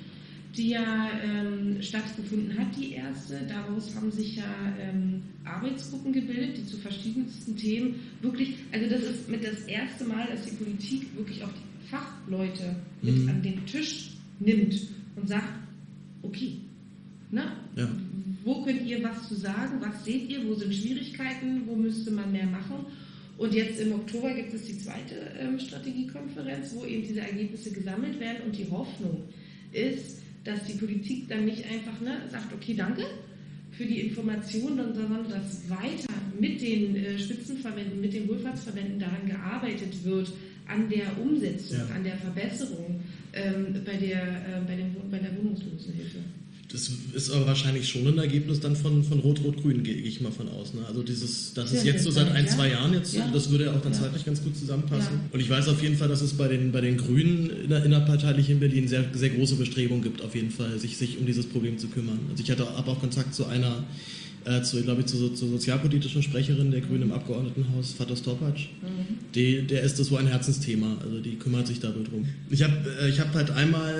A: die ja ähm, stattgefunden hat, die erste. Daraus haben sich ja ähm, Arbeitsgruppen gebildet, die zu verschiedensten Themen wirklich, also das ist mit das erste Mal, dass die Politik wirklich auch die Fachleute mit mhm. an den Tisch nimmt und sagt, okay, ne?
B: Ja.
A: Wo könnt ihr was zu sagen, was seht ihr, wo sind Schwierigkeiten, wo müsste man mehr machen? Und jetzt im Oktober gibt es die zweite ähm, Strategiekonferenz, wo eben diese Ergebnisse gesammelt werden. Und die Hoffnung ist, dass die Politik dann nicht einfach ne, sagt, okay, danke für die Informationen, sondern dass weiter mit den äh, Spitzenverbänden, mit den Wohlfahrtsverbänden daran gearbeitet wird, an der Umsetzung, ja. an der Verbesserung ähm, bei, der, äh, bei, den, bei der Wohnungslosenhilfe.
B: Das ist aber wahrscheinlich schon ein Ergebnis dann von, von Rot-Rot-Grün, gehe ich mal von aus. Ne? Also dieses, das ist jetzt so seit ein, zwei Jahren jetzt, ja. das würde ja auch dann ja. zeitlich ganz gut zusammenpassen. Ja. Und ich weiß auf jeden Fall, dass es bei den, bei den Grünen in der, innerparteilich in Berlin sehr, sehr große Bestrebungen gibt, auf jeden Fall, sich, sich um dieses Problem zu kümmern. Also ich hatte habe auch Kontakt zu einer, äh, zu, glaube ich, zur, zur sozialpolitischen Sprecherin der Grünen im Abgeordnetenhaus, Fatos Topac. Mhm. Die, der ist das so ein Herzensthema, also die kümmert sich da drum. Ich habe äh, ich hab halt einmal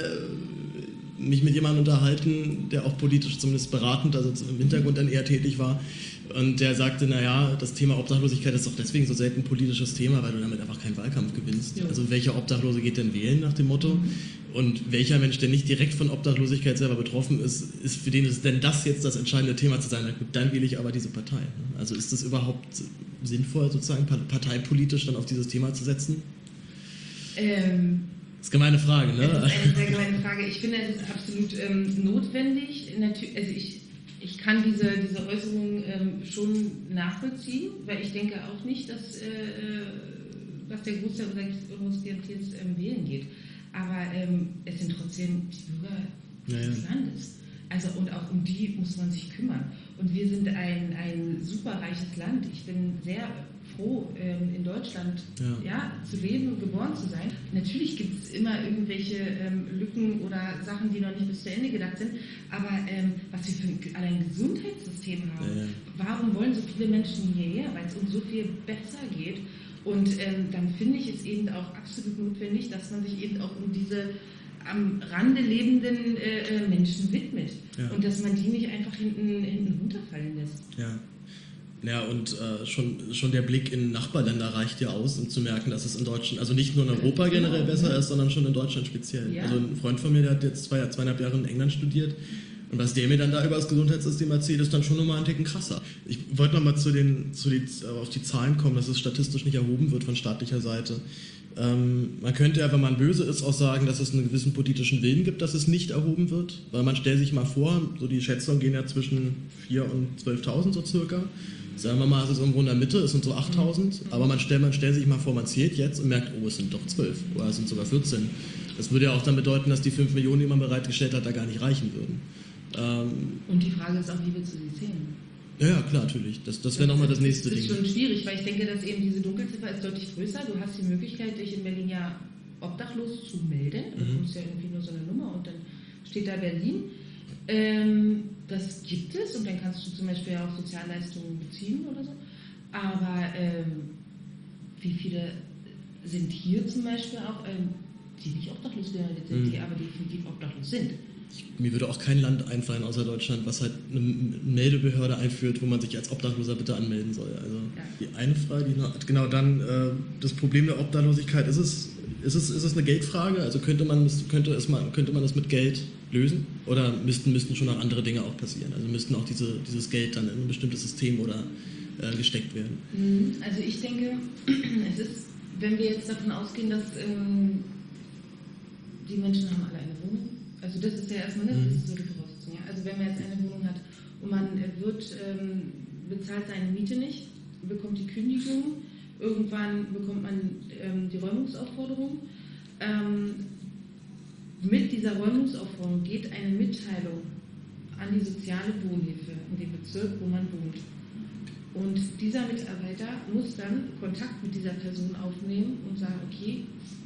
B: mich mit jemandem unterhalten, der auch politisch zumindest beratend, also im Hintergrund dann eher tätig war. Und der sagte, naja, das Thema Obdachlosigkeit ist doch deswegen so selten ein politisches Thema, weil du damit einfach keinen Wahlkampf gewinnst. Ja. Also welcher Obdachlose geht denn wählen nach dem Motto? Mhm. Und welcher Mensch, der nicht direkt von Obdachlosigkeit selber betroffen ist, ist für den ist denn das jetzt das entscheidende Thema zu sein? Na gut, dann wähle ich aber diese Partei. Also ist es überhaupt sinnvoll, sozusagen parteipolitisch dann auf dieses Thema zu setzen?
A: Ähm...
B: Das ist eine gemeine Frage, ne?
A: Das ist eine sehr gemeine Frage. Ich finde, es ist absolut ähm, notwendig. Natürlich, also ich, ich kann diese, diese Äußerung ähm, schon nachvollziehen, weil ich denke auch nicht, dass, äh, dass der Großteil unseres Klientels ähm, wählen geht. Aber ähm, es sind trotzdem die Bürger ja, des ja. Landes. Also und auch um die muss man sich kümmern. Und wir sind ein, ein super reiches Land. Ich bin sehr froh, ähm, in Deutschland ja. Ja, zu leben und geboren zu sein. Natürlich gibt es immer irgendwelche ähm, Lücken oder Sachen, die noch nicht bis zu Ende gedacht sind. Aber ähm, was wir für ein, allein Gesundheitssystem haben, ja, ja. warum wollen so viele Menschen hierher? Weil es uns so viel besser geht. Und ähm, dann finde ich es eben auch absolut notwendig, dass man sich eben auch um diese am Rande lebenden äh, Menschen widmet. Ja. Und dass man die nicht einfach hinten, hinten runterfallen lässt.
B: Ja. Ja, und äh, schon, schon der Blick in Nachbarländer reicht ja aus, um zu merken, dass es in Deutschland, also nicht nur in Europa generell besser ist, sondern schon in Deutschland speziell. Ja. Also ein Freund von mir, der hat jetzt zwei, zweieinhalb Jahre in England studiert Und was der mir dann da über das Gesundheitssystem erzählt, ist dann schon nochmal einen Ticken krasser. Ich wollte nochmal zu den, zu die, auf die Zahlen kommen, dass es statistisch nicht erhoben wird von staatlicher Seite. Ähm, man könnte ja, wenn man böse ist, auch sagen, dass es einen gewissen politischen Willen gibt, dass es nicht erhoben wird. Weil man stellt sich mal vor, so die Schätzungen gehen ja zwischen viertausend und zwölftausend so circa. Sagen wir mal, es ist irgendwo in der Mitte, es sind so achttausend. Aber man stellt, man stellt sich mal vor, man zählt jetzt und merkt, oh, es sind doch zwölf oder es sind sogar vierzehn. Das würde ja auch dann bedeuten, dass die fünf Millionen, die man bereitgestellt hat, da gar nicht reichen würden. Ähm,
A: und die Frage ist auch, wie willst du sie zählen?
B: Ja, ja, klar, natürlich. Das, das wäre nochmal das nächste Ding.
A: Das ist schon schwierig, weil ich denke, dass eben diese Dunkelziffer ist deutlich größer. Du hast die Möglichkeit, dich in Berlin ja obdachlos zu melden. Du
B: Mhm.
A: bekommst ja irgendwie nur so eine Nummer und dann steht da Berlin. Ähm, das gibt es und dann kannst du zum Beispiel ja auch Sozialleistungen beziehen oder so. Aber ähm, wie viele sind hier zum Beispiel auch, ähm, die nicht obdachlos gemeldet sind,
B: Mhm.
A: die aber definitiv obdachlos sind?
B: Ich, mir würde auch kein Land einfallen außer Deutschland, was halt eine Meldebehörde einführt, wo man sich als Obdachloser bitte anmelden soll. Also
A: Ja.
B: die eine Frage, die noch, genau dann äh, das Problem der Obdachlosigkeit, ist es, ist es, ist es eine Geldfrage? Also könnte man, könnte, es mal, könnte man das mit Geld lösen? Oder müssten, müssten schon noch andere Dinge auch passieren? Also müssten auch diese, dieses Geld dann in ein bestimmtes System oder äh, gesteckt werden?
A: Also ich denke, es ist, wenn wir jetzt davon ausgehen, dass ähm, die Menschen haben alle eine Wohnung. Also das ist ja erstmal, ne, das ist so die Voraussetzung. Ja? Also wenn man jetzt eine Wohnung hat und man wird, ähm, bezahlt seine Miete nicht, bekommt die Kündigung, irgendwann bekommt man ähm, die Räumungsaufforderung. Ähm, mit dieser Räumungsaufforderung geht eine Mitteilung an die soziale Wohnhilfe in dem Bezirk, wo man wohnt. Und dieser Mitarbeiter muss dann Kontakt mit dieser Person aufnehmen und sagen, okay,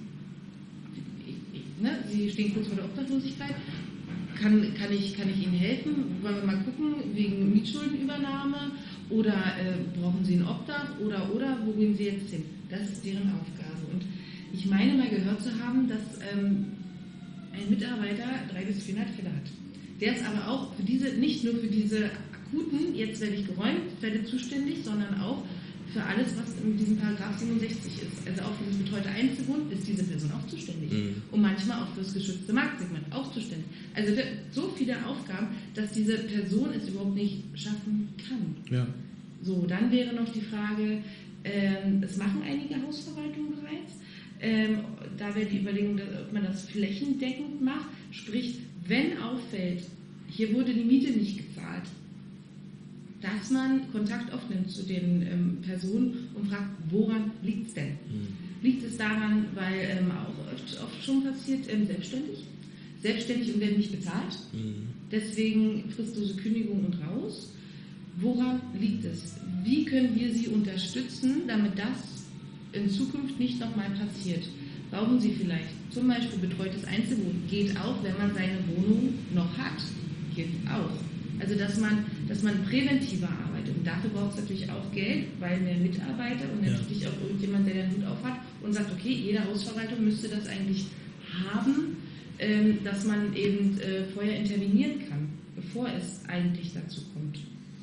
A: Ne, Sie stehen kurz vor der Obdachlosigkeit, kann, kann, ich, kann ich Ihnen helfen? Wollen wir mal gucken, wegen Mietschuldenübernahme oder äh, brauchen Sie ein Obdach oder, oder, wo gehen Sie jetzt hin? Das ist deren Aufgabe. Und ich meine mal gehört zu haben, dass ähm, ein Mitarbeiter drei bis vierhundert Fälle hat. Der ist aber auch für diese, nicht nur für diese akuten, jetzt werde ich geräumt, Fälle zuständig, sondern auch für alles, was in diesem Paragraph siebenundsechzig ist. Also auch für das betreute Einzelwohnen ist diese Person auch zuständig. Mhm. Und manchmal auch für das geschützte Marktsegment auch zuständig. Also für so viele Aufgaben, dass diese Person es überhaupt nicht schaffen kann.
B: Ja.
A: So, dann wäre noch die Frage, ähm, es machen einige Hausverwaltungen bereits. Ähm, da wäre die Überlegung, ob man das flächendeckend macht. Sprich, wenn auffällt, hier wurde die Miete nicht gezahlt, dass man Kontakt aufnimmt zu den ähm, Personen und fragt, woran liegt es denn? Mhm. Liegt es daran, weil ähm, auch oft, oft schon passiert, ähm, selbstständig? Selbstständig und werden nicht bezahlt? Mhm. Deswegen fristlose Kündigung und raus. Woran liegt es? Wie können wir Sie unterstützen, damit das in Zukunft nicht nochmal passiert? Brauchen Sie vielleicht zum Beispiel betreutes Einzelwohnen? Geht auch, wenn man seine Wohnung noch hat. Geht auch. Also dass man, dass man präventiver arbeitet. Und dafür braucht es natürlich auch Geld, weil mehr Mitarbeiter und natürlich ja. auch irgendjemand, der den Hut auf hat und sagt, okay, jede Hausverwaltung müsste das eigentlich haben, ähm, dass man eben äh, vorher intervenieren kann, bevor es eigentlich dazu kommt.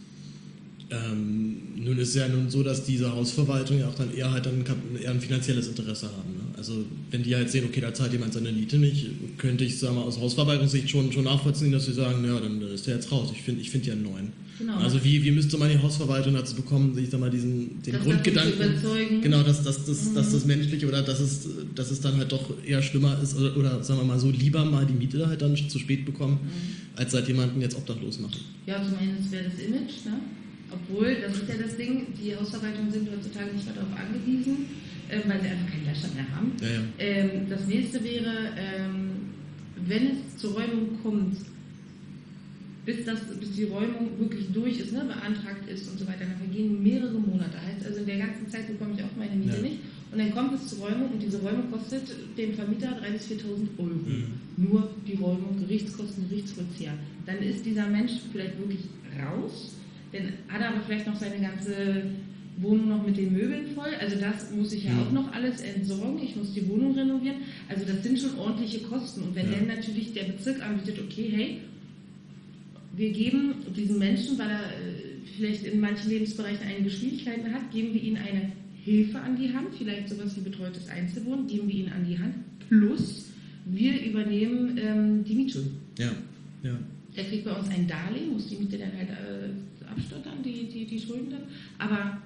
B: Ähm, nun ist es ja nun so, dass diese Hausverwaltung ja auch dann eher halt dann eher ein finanzielles Interesse haben. Ne? Also wenn die halt sehen, okay, da zahlt jemand seine Miete nicht, könnte ich, sagen wir mal, aus Hausverwaltungssicht schon, schon nachvollziehen, dass sie sagen, ja, dann, dann ist der jetzt raus. Ich finde ich find ja einen neuen. Genau. Also wie, wie müsste man die Hausverwaltung dazu bekommen, sich sag mal diesen den das Grundgedanken, genau, dass, dass, dass, mhm. dass das Menschliche oder dass es, dass es dann halt doch eher schlimmer ist oder, oder sagen wir mal so, lieber mal die Miete halt dann zu spät bekommen, mhm. als seit jemanden jetzt obdachlos machen.
A: Ja, zum einen wäre das Image, ne? Obwohl, das ist ja das Ding, die Hausverwaltungen sind heutzutage nicht mehr darauf angewiesen, ähm, weil sie einfach keinen Leerstand mehr haben. Ja, ja. Ähm, das nächste wäre, ähm, wenn es zur Räumung kommt, bis, das, bis die Räumung wirklich durch ist, ne, beantragt ist und so weiter, dann vergehen mehrere Monate. Heißt also, in der ganzen Zeit bekomme ich auch meine Miete ja. nicht. Und dann kommt es zur Räumung und diese Räumung kostet dem Vermieter dreitausend bis viertausend Euro. Mhm. Nur die Räumung, Gerichtskosten, Gerichtsvollzieher. Dann ist dieser Mensch vielleicht wirklich raus. Dann hat er aber vielleicht noch seine ganze Wohnung noch mit den Möbeln voll. Also das muss ich ja mhm. auch noch alles entsorgen. Ich muss die Wohnung renovieren. Also das sind schon ordentliche Kosten. Und wenn ja. dann natürlich der Bezirk anbietet, okay, hey, wir geben diesen Menschen, weil er äh, vielleicht in manchen Lebensbereichen einige Schwierigkeiten hat, geben wir ihnen eine Hilfe an die Hand, vielleicht sowas wie betreutes Einzelwohnen, geben wir ihnen an die Hand, plus wir übernehmen ähm, die Mietschulden.
B: Ja, ja.
A: Der kriegt bei uns ein Darlehen, muss die Miete dann halt äh, abstottern, die, die, die Schulden dann. Aber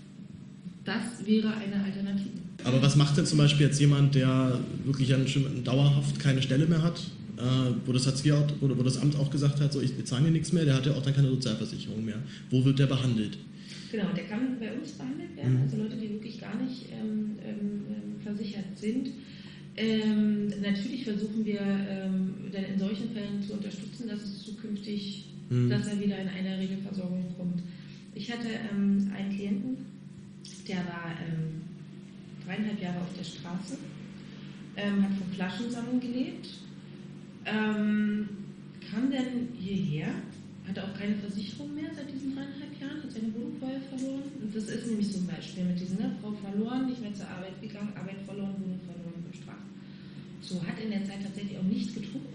A: das wäre eine Alternative.
B: Aber was macht denn zum Beispiel jetzt jemand, der wirklich an, dauerhaft keine Stelle mehr hat, äh, wo, das Hartz vier, wo, wo das Amt auch gesagt hat, so ich bezahle hier nichts mehr, der hat ja auch dann keine Sozialversicherung mehr. Wo wird der behandelt?
A: Genau, der kann bei uns behandelt werden, mhm. also Leute, die wirklich gar nicht ähm, ähm, versichert sind. Ähm, natürlich versuchen wir ähm, dann in solchen Fällen zu unterstützen, dass es zukünftig, mhm. dass er wieder in eine Regelversorgung kommt. Ich hatte ähm, einen Klienten, der war ähm, dreieinhalb Jahre auf der Straße, ähm, hat von Flaschensammeln gelebt, ähm, kam dann hierher, hatte auch keine Versicherung mehr seit diesen dreieinhalb Jahren, hat seine Wohnung vorher verloren. Und das ist nämlich so ein Beispiel mit diesem, ne, Frau verloren, nicht mehr zur Arbeit gegangen, Arbeit verloren, Wohnung verloren und Strafe. So, hat in der Zeit tatsächlich auch nichts getrunken.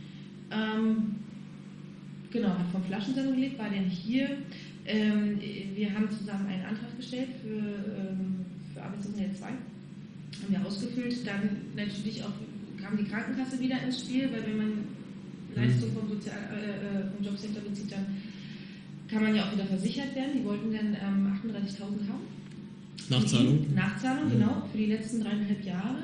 A: Ähm, genau, hat von Flaschensammlung gelebt, war dann hier. Ähm, wir haben zusammen einen Antrag gestellt für, ähm, für Arbeitslosengeld zwei. Haben wir ausgefüllt. Dann natürlich auch kam die Krankenkasse wieder ins Spiel, weil wenn man Leistung vom, Sozial, äh, vom Jobcenter bezieht, dann kann man ja auch wieder versichert werden. Die wollten dann ähm, achtunddreißigtausend haben.
B: Nachzahlung?
A: Die, Nachzahlung, mhm. genau, für die letzten dreieinhalb Jahre.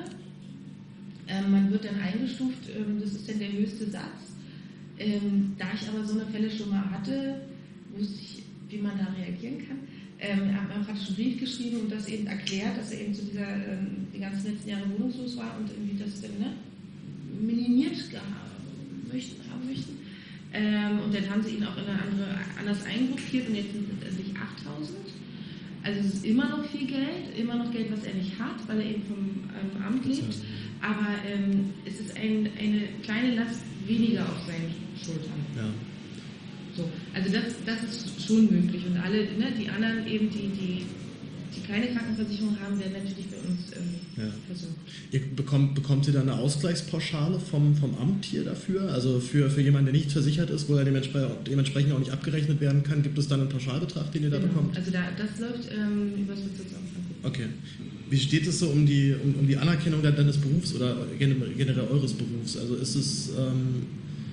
A: Ähm, man wird dann eingestuft, ähm, das ist dann der höchste Satz. Ähm, da ich aber so eine Fälle schon mal hatte, wusste ich, wie man da reagieren kann. Ähm, er hat mir auch gerade schon einen Brief geschrieben und das eben erklärt, dass er eben zu dieser, ähm, die ganzen letzten Jahre wohnungslos war und irgendwie das dann ne, minimiert gehabt möchten, haben möchten. Ähm, und dann haben sie ihn auch in eine andere, anders eingruppiert und jetzt sind es endlich achttausend. Also es ist immer noch viel Geld, immer noch Geld, was er nicht hat, weil er eben vom ähm, Amt lebt. Aber ähm, es ist ein, eine kleine Last weniger auf seinen Schultern. Ja. So, also das, das ist schon möglich. Und alle, ne, die anderen eben, die, die, die keine Krankenversicherung haben, werden natürlich bei uns ähm, ja. versorgt.
B: Ihr bekommt, bekommt ihr dann eine Ausgleichspauschale vom, vom Amt hier dafür? Also für, für jemanden, der nicht versichert ist, wo er dementsprechend, dementsprechend auch nicht abgerechnet werden kann, gibt es dann einen Pauschalbetrag, den ihr da
A: genau.
B: bekommt?
A: Also da, das läuft ähm, über das Bezirksamt.
B: Okay. Wie steht es so um die, um, um die Anerkennung deines Berufs oder generell eures Berufs? Also ist es... Ähm,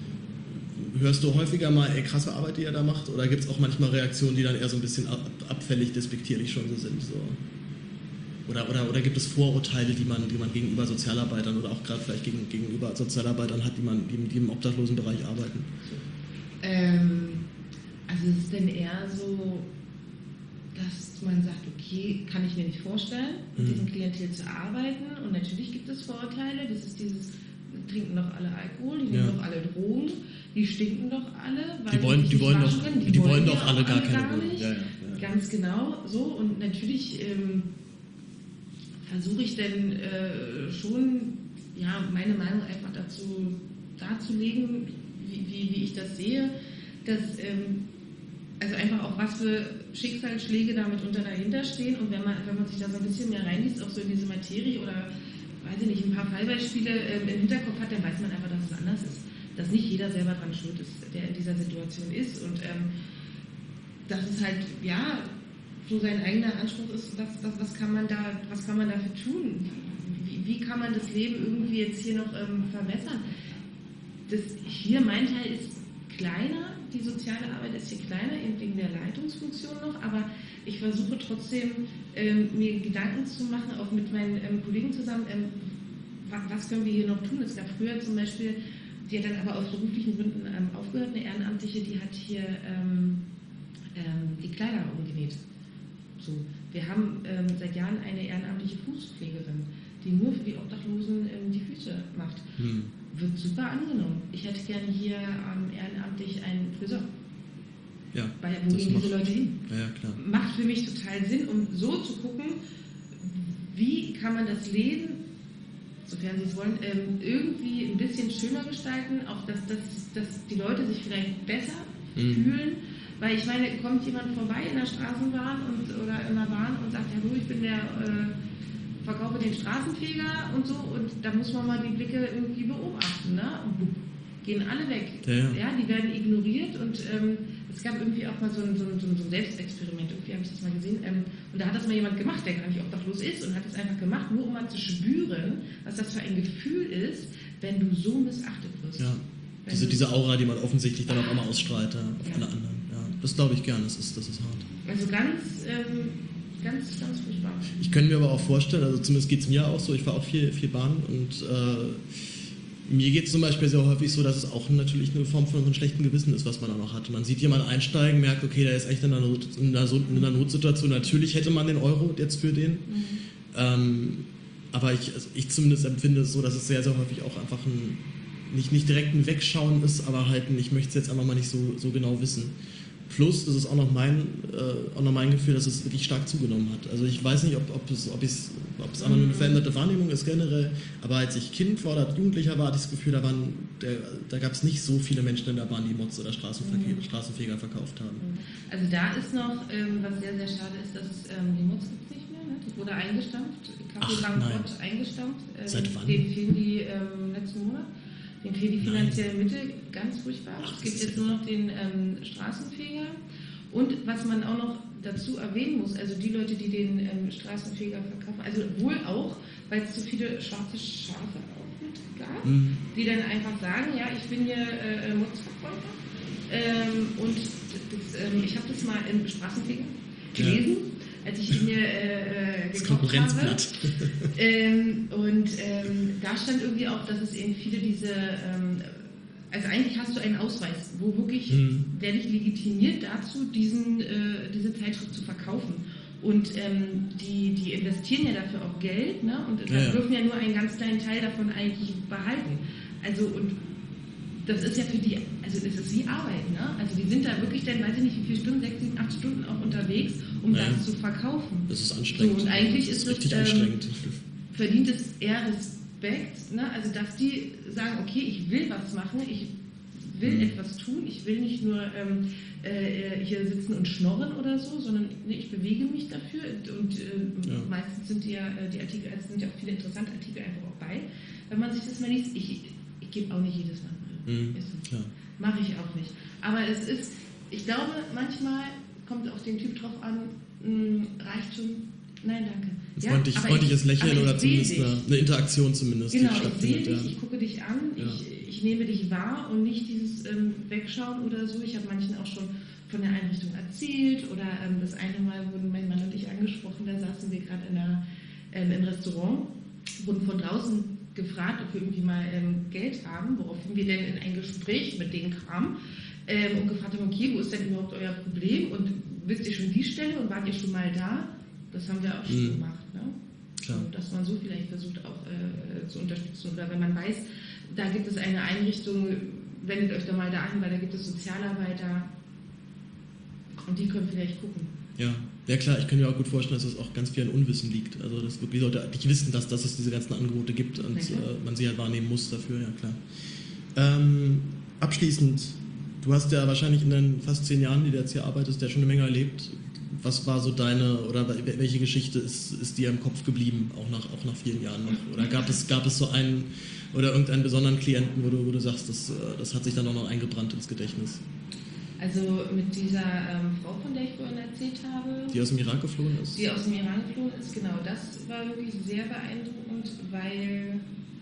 B: hörst du häufiger mal, ey, krasse Arbeit, die ihr da macht? Oder gibt es auch manchmal Reaktionen, die dann eher so ein bisschen ab, abfällig, despektierlich schon so sind? So? Oder, oder, oder gibt es Vorurteile, die man, die man gegenüber Sozialarbeitern oder auch gerade vielleicht gegen, gegenüber Sozialarbeitern hat, die, man, die, die im Obdachlosenbereich arbeiten?
A: Ähm, also es ist dann eher so, dass man sagt, okay, kann ich mir nicht vorstellen, mit mhm. diesem Klientel zu arbeiten. Und natürlich gibt es Vorurteile. Das ist dieses, trinken doch alle Alkohol, die nehmen ja. doch alle Drogen. Die stinken doch alle, weil
B: die wollen, die wollen doch,
A: die,
B: die
A: wollen
B: wollen doch alle gar
A: alle
B: keine
A: gar nicht.
B: Ja, ja, ja.
A: Ganz genau so. Und natürlich ähm, versuche ich dann äh, schon, ja, meine Meinung einfach dazu darzulegen, wie, wie, wie ich das sehe, dass ähm, also einfach auch was für Schicksalsschläge damit unter dahinter stehen. Und wenn man, wenn man sich da so ein bisschen mehr reinliest, auch so in diese Materie oder weiß ich nicht, ein paar Fallbeispiele ähm, im Hinterkopf hat, dann weiß man einfach, dass es anders ist. Dass nicht jeder selber dran schuld ist, der in dieser Situation ist. Und ähm, dass es halt, ja, so sein eigener Anspruch ist, was, was, was, kann man da, was kann man dafür tun? Wie, wie kann man das Leben irgendwie jetzt hier noch ähm, verbessern? Das, hier, mein Teil ist kleiner, die soziale Arbeit ist hier kleiner, eben wegen der Leitungsfunktion noch, aber ich versuche trotzdem, ähm, mir Gedanken zu machen, auch mit meinen ähm, Kollegen zusammen, ähm, was, was können wir hier noch tun? Es gab früher zum Beispiel, die hat dann aber aus beruflichen Gründen ähm, aufgehört, eine Ehrenamtliche, die hat hier ähm, ähm, die Kleider umgenäht. So. Wir haben ähm, seit Jahren eine ehrenamtliche Fußpflegerin, die nur für die Obdachlosen ähm, die Füße macht. Hm. Wird super angenommen. Ich hätte gerne hier ähm, ehrenamtlich einen Friseur.
B: Ja,
A: Weil, wo gehen diese Leute hin?
B: Ja, ja, klar.
A: Macht für mich total Sinn, um so zu gucken, wie kann man das Leben, sofern Sie es wollen, ähm, irgendwie ein bisschen schöner gestalten, auch dass, dass, dass die Leute sich vielleicht besser mhm. fühlen. Weil ich meine, kommt jemand vorbei in der Straßenbahn und, oder in der Bahn und sagt, ja du, ich bin der, äh, verkaufe den Straßenfeger und so, und da muss man mal die Blicke irgendwie beobachten, ne? Und buh, gehen alle weg. Ja, ja. ja, die werden ignoriert und ähm, es gab irgendwie auch mal so ein, so ein, so ein Selbstexperiment, irgendwie habe ich das mal gesehen, ähm, und da hat das mal jemand gemacht, der gar nicht obdachlos ist, und hat es einfach gemacht, nur um mal zu spüren, was das für ein Gefühl ist, wenn du so missachtet wirst.
B: Ja. Diese, diese Aura, die man offensichtlich dann auch einmal ausstrahlt ja, auf ja. alle anderen. Ja, das glaube ich gern, das ist, das ist hart.
A: Also ganz, ähm, ganz, ganz furchtbar.
B: Ich könnte mir aber auch vorstellen, also zumindest geht es mir auch so, ich fahre auch viel, viel Bahn und äh, mir geht es zum Beispiel sehr häufig so, dass es auch natürlich eine Form von, von schlechtem Gewissen ist, was man auch noch hat. Man sieht jemanden einsteigen, merkt, okay, der ist echt in einer, Not, in einer, in einer Notsituation. Natürlich hätte man den Euro jetzt für den. Mhm. Ähm, aber ich, also ich zumindest empfinde es so, dass es sehr, sehr häufig auch einfach ein, nicht, nicht direkt ein Wegschauen ist, aber halt ein, ich möchte es jetzt einfach mal nicht so, so genau wissen. Plus, das ist auch noch, mein, äh, auch noch mein Gefühl, dass es wirklich stark zugenommen hat. Also ich weiß nicht, ob, ob, es, ob, es, ob es einfach nur eine veränderte Wahrnehmung ist generell, aber als ich Kind war oder Jugendlicher war, hatte ich das Gefühl, da, waren, der, da gab es nicht so viele Menschen in der Bahn, die Mods oder Straßenverkehr, mhm. Straßenfeger verkauft haben.
A: Also da ist noch, ähm, was sehr, sehr schade ist, dass es ähm, die Mods gibt es nicht mehr. Ne? Die wurde eingestampft, Kaffee Langpott eingestampft. Ähm,
B: Seit wann?
A: Den fehlen die ähm, letzten Monat. Den fehlt die finanzielle Mitte, ganz furchtbar. Ach, es gibt jetzt nur noch den ähm, Straßenfeger. Und was man auch noch dazu erwähnen muss, also die Leute, die den ähm, Straßenfeger verkaufen, also wohl auch, weil es zu viele schwarze Schafe auch mit gab, mhm. die dann einfach sagen, ja, ich bin hier äh, Modsverkäufer. Ähm, und das, ähm, ich habe das mal im Straßenfeger gelesen. Ja. Als ich ihn mir äh,
B: das Konkurrenzblatt.
A: Habe. Ähm, und ähm, da stand irgendwie auch, dass es eben viele diese, ähm, also eigentlich hast du einen Ausweis, wo wirklich, mhm. der dich legitimiert dazu, diesen, äh, diese Zeitschrift zu verkaufen. Und ähm, die, die investieren ja dafür auch Geld, ne? Und ja, dürfen ja nur einen ganz kleinen Teil davon eigentlich behalten. Also und das ist ja für die, also es ist wie Arbeit, ne? Also die sind da wirklich dann, weiß ich nicht, wie viele Stunden, sechs, sieben, acht Stunden auch unterwegs, um ja. das zu verkaufen.
B: Das ist anstrengend.
A: So, und eigentlich
B: das
A: ist
B: es richtig
A: ähm,
B: anstrengend.
A: Verdient es eher Respekt, ne? Also dass die sagen, okay, ich will was machen, ich will mhm. etwas tun, ich will nicht nur ähm, äh, hier sitzen und schnorren oder so, sondern nee, ich bewege mich dafür und äh, ja. meistens sind die ja, die Artikel, es sind ja auch viele interessante Artikel einfach auch bei. Wenn man sich das mal liest, ich, ich gebe auch nicht jedes Mal.
B: Mhm.
A: So. Mache ich auch nicht. Aber es ist, ich glaube, manchmal kommt auf den Typ drauf an, mh, reicht schon, nein, danke.
B: Ein freundlich, ja, freundliches ich, Lächeln oder zumindest eine, eine Interaktion zumindest.
A: Genau, ich sehe dich, ja. ich gucke dich an, ja. ich, ich nehme dich wahr und nicht dieses ähm, Wegschauen oder so. Ich habe manchen auch schon von der Einrichtung erzählt oder ähm, das eine Mal wurden mein Mann und ich angesprochen, da saßen wir gerade in einer, ähm, im Restaurant, wurden von draußen gefragt, ob wir irgendwie mal ähm, Geld haben, woraufhin wir dann in ein Gespräch mit denen kamen ähm, und gefragt haben, okay, wo ist denn überhaupt euer Problem und wisst ihr schon die Stelle und wart ihr schon mal da? Das haben wir auch schon mhm. gemacht. Ne?
B: Klar.
A: Und dass man so vielleicht versucht auch äh, zu unterstützen oder wenn man weiß, da gibt es eine Einrichtung, wendet euch doch mal da an, weil da gibt es Sozialarbeiter und die können vielleicht gucken.
B: Ja, ja klar, ich kann mir auch gut vorstellen, dass das auch ganz viel an Unwissen liegt. Also dass wirklich Leute nicht wissen, dass, dass es diese ganzen Angebote gibt und äh, man sie halt wahrnehmen muss dafür, ja klar. Ähm, abschließend, du hast ja wahrscheinlich in den fast zehn Jahren, die du jetzt hier arbeitest, ja schon eine Menge erlebt. Was war so deine, oder welche Geschichte ist, ist dir im Kopf geblieben, auch nach, auch nach vielen Jahren noch? Oder gab es, gab es so einen oder irgendeinen besonderen Klienten, wo du, wo du sagst, das, das hat sich dann auch noch eingebrannt ins Gedächtnis?
A: Also mit dieser ähm, Frau, von der ich vorhin erzählt habe.
B: Die aus dem Iran geflohen ist?
A: Die aus dem Iran geflohen ist, genau. Das war wirklich sehr beeindruckend, weil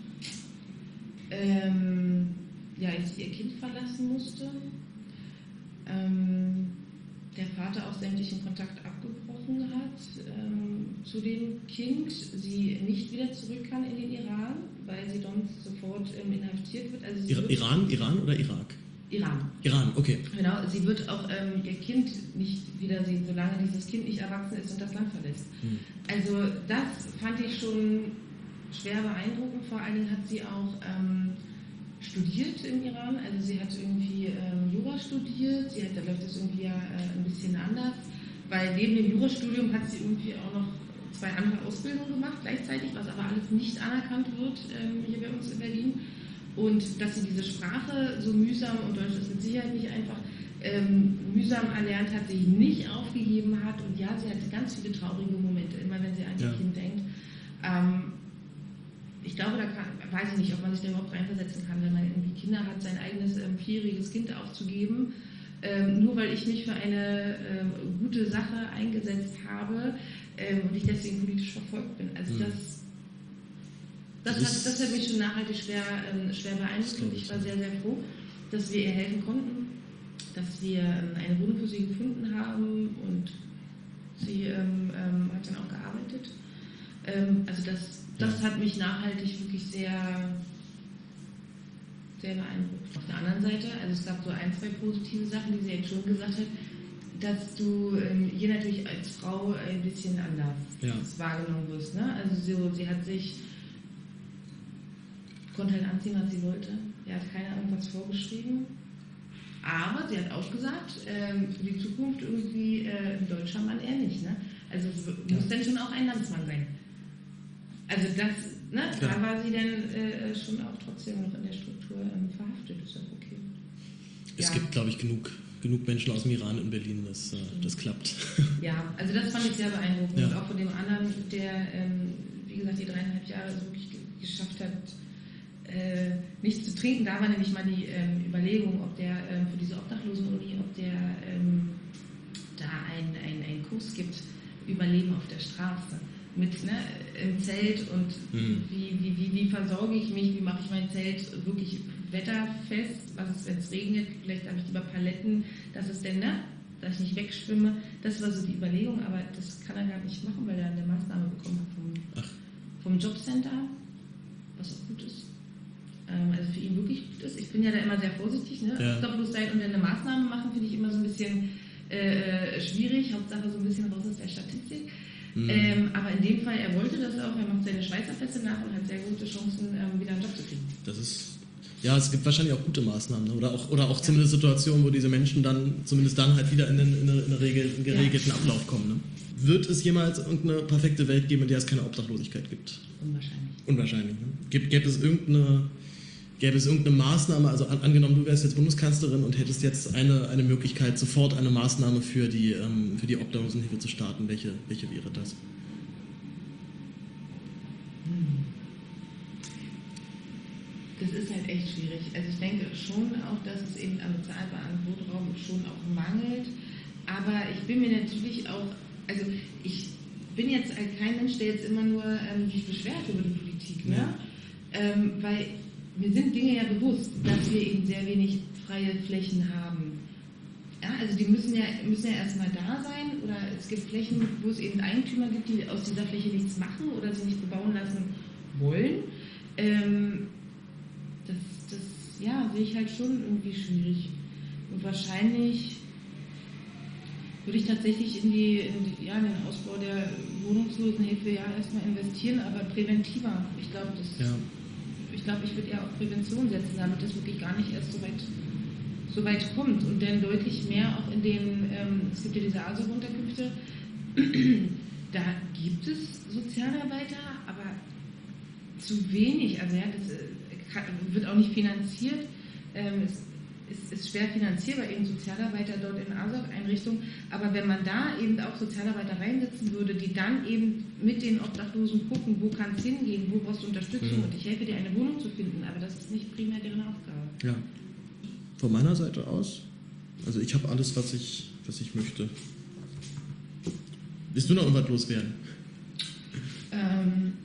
A: ähm, ja, sie ihr Kind verlassen musste. Ähm, der Vater auch sämtlichen Kontakt abgebrochen hat ähm, zu dem Kind. Sie nicht wieder zurück kann in den Iran, weil sie sonst sofort ähm, inhaftiert wird. Also sie
B: Ir-
A: wird
B: Iran, Iran oder Irak?
A: Iran.
B: Iran, okay.
A: Genau, sie wird auch ähm, ihr Kind nicht wiedersehen, solange dieses Kind nicht erwachsen ist und das Land verlässt. Hm. Also das fand ich schon schwer beeindruckend. Vor allen Dingen hat sie auch ähm, studiert im Iran. Also sie hat irgendwie ähm, Jura studiert. Sie hat, da läuft das irgendwie ja äh, ein bisschen anders, weil neben dem Jurastudium hat sie irgendwie auch noch zwei andere Ausbildungen gemacht gleichzeitig, was aber alles nicht anerkannt wird ähm, hier bei uns in Berlin. Und dass sie diese Sprache so mühsam, und Deutsch ist mit Sicherheit nicht einfach, ähm, mühsam erlernt hat, sich nicht aufgegeben hat. Und ja, sie hatte ganz viele traurige Momente, immer wenn sie an ihr
B: ja.
A: Kind denkt. Ähm, ich glaube, da kann, weiß ich nicht, ob man sich da überhaupt reinversetzen kann, wenn man irgendwie Kinder hat, sein eigenes ähm, vierjähriges Kind aufzugeben. Ähm, nur weil ich mich für eine ähm, gute Sache eingesetzt habe ähm, und ich deswegen politisch verfolgt bin. Also mhm. das Das hat, das hat mich schon nachhaltig schwer, ähm, schwer beeindruckt und ich war sehr, sehr froh. dass wir ihr helfen konnten, dass wir eine Wohnung für sie gefunden haben und sie ähm, ähm, hat dann auch gearbeitet. Ähm, also das, das
B: ja.
A: hat mich nachhaltig wirklich sehr, sehr beeindruckt. Auf der anderen Seite, also es gab so ein, zwei positive Sachen, die sie jetzt schon gesagt hat, dass du ähm, hier natürlich als Frau ein bisschen anders
B: ja.
A: wahrgenommen wirst. Ne? Also so, sie hat sich, konnte halt anziehen, was sie wollte. Er hat keiner irgendwas vorgeschrieben. Aber sie hat auch gesagt, ähm, für die Zukunft irgendwie äh, ein deutscher Mann eher nicht. Ne? Also es
B: ja.
A: muss dann schon auch ein Landsmann sein. Also das, ne?
B: Ja.
A: Da war sie dann äh, schon auch trotzdem noch in der Struktur ähm, verhaftet. Ist ja okay.
B: Es
A: Ja.
B: gibt, glaube ich, genug, genug Menschen aus dem Iran in Berlin, das, äh, das klappt.
A: Ja, also das fand ich sehr beeindruckend.
B: Ja.
A: Und auch von dem anderen, der, ähm, wie gesagt, die dreieinhalb Jahre so wirklich ge- geschafft hat, äh, nichts zu trinken. Da war nämlich mal die ähm, Überlegung, ob der ähm, für diese Obdachlosen-Uni, ob der ähm, da einen ein Kurs gibt, Überleben auf der Straße. Mit ne, im Zelt und
B: mhm.
A: wie, wie, wie, wie versorge ich mich, wie mache ich mein Zelt wirklich wetterfest, was ist, wenn es regnet, vielleicht habe ich lieber Paletten, dass es denn, ne, dass ich nicht wegschwimme. Das war so die Überlegung, aber das kann er gar nicht machen, weil er eine Maßnahme bekommen hat vom, vom Jobcenter, was auch gut ist. Ähm, also für ihn wirklich gut ist. Ich bin ja da immer sehr vorsichtig, ne?
B: Ja.
A: Obdachlos sein und dann eine Maßnahme machen, finde ich immer so ein bisschen äh, schwierig, Hauptsache so ein bisschen raus aus der Statistik. Mhm. Ähm, aber in dem Fall, er wollte das auch, er macht seine Schweizer Pässe nach und hat sehr gute Chancen, ähm, wieder einen Job zu kriegen.
B: Das ist, ja, es gibt wahrscheinlich auch gute Maßnahmen, ne? oder auch, oder auch ja. zumindest Situationen, wo diese Menschen dann, zumindest dann halt wieder in den, in eine, in eine Regel, in geregelten ja. Ablauf kommen. Ne? Wird es jemals irgendeine perfekte Welt geben, in der es keine Obdachlosigkeit gibt?
A: Unwahrscheinlich.
B: Unwahrscheinlich. Ne? Gibt, gäbe es irgendeine... Gäbe es irgendeine Maßnahme, also an, angenommen, du wärst jetzt Bundeskanzlerin und hättest jetzt eine, eine Möglichkeit, sofort eine Maßnahme für die, ähm, für die Obdachlosenhilfe zu starten, welche, welche wäre das?
A: Hm. Das ist halt echt schwierig. Also ich denke schon auch, dass es eben am bezahlbaren Wohnraum schon auch mangelt, aber ich bin mir natürlich auch, also ich bin jetzt halt kein Mensch, der jetzt immer nur ähm, sich beschwert über die Politik, ne?
B: Ja.
A: Ähm, weil mir sind Dinge ja bewusst, dass wir eben sehr wenig freie Flächen haben. Ja, also die müssen ja, müssen ja erstmal da sein, oder es gibt Flächen, wo es eben Eigentümer gibt, die aus dieser Fläche nichts machen oder sie nicht bebauen lassen wollen. Ähm, das, das ja, sehe ich halt schon irgendwie schwierig. Und wahrscheinlich würde ich tatsächlich in, die, in, die, ja, in den Ausbau der Wohnungslosenhilfe ja erstmal investieren, aber präventiver. Ich glaube, das
B: ja.
A: Ich glaube, ich würde eher auf Prävention setzen, damit das wirklich gar nicht erst so weit, so weit kommt. Und dann deutlich mehr auch in den, ähm, es gibt ja diese A S O-Unterkünfte, da gibt es Sozialarbeiter, aber zu wenig. Also ja, das kann, wird auch nicht finanziert. Ähm, es ist, ist schwer finanzierbar, eben Sozialarbeiter dort in A S O-Einrichtungen. Aber wenn man da eben auch Sozialarbeiter reinsetzen würde, die dann eben mit den Obdachlosen gucken, wo kann es hingehen, wo brauchst du Unterstützung mhm. und ich helfe dir, eine Wohnung zu finden. Aber das ist nicht primär deren Aufgabe.
B: Ja. Von meiner Seite aus, also ich habe alles, was ich, was ich möchte. Willst du noch irgendwas loswerden?
A: Ähm,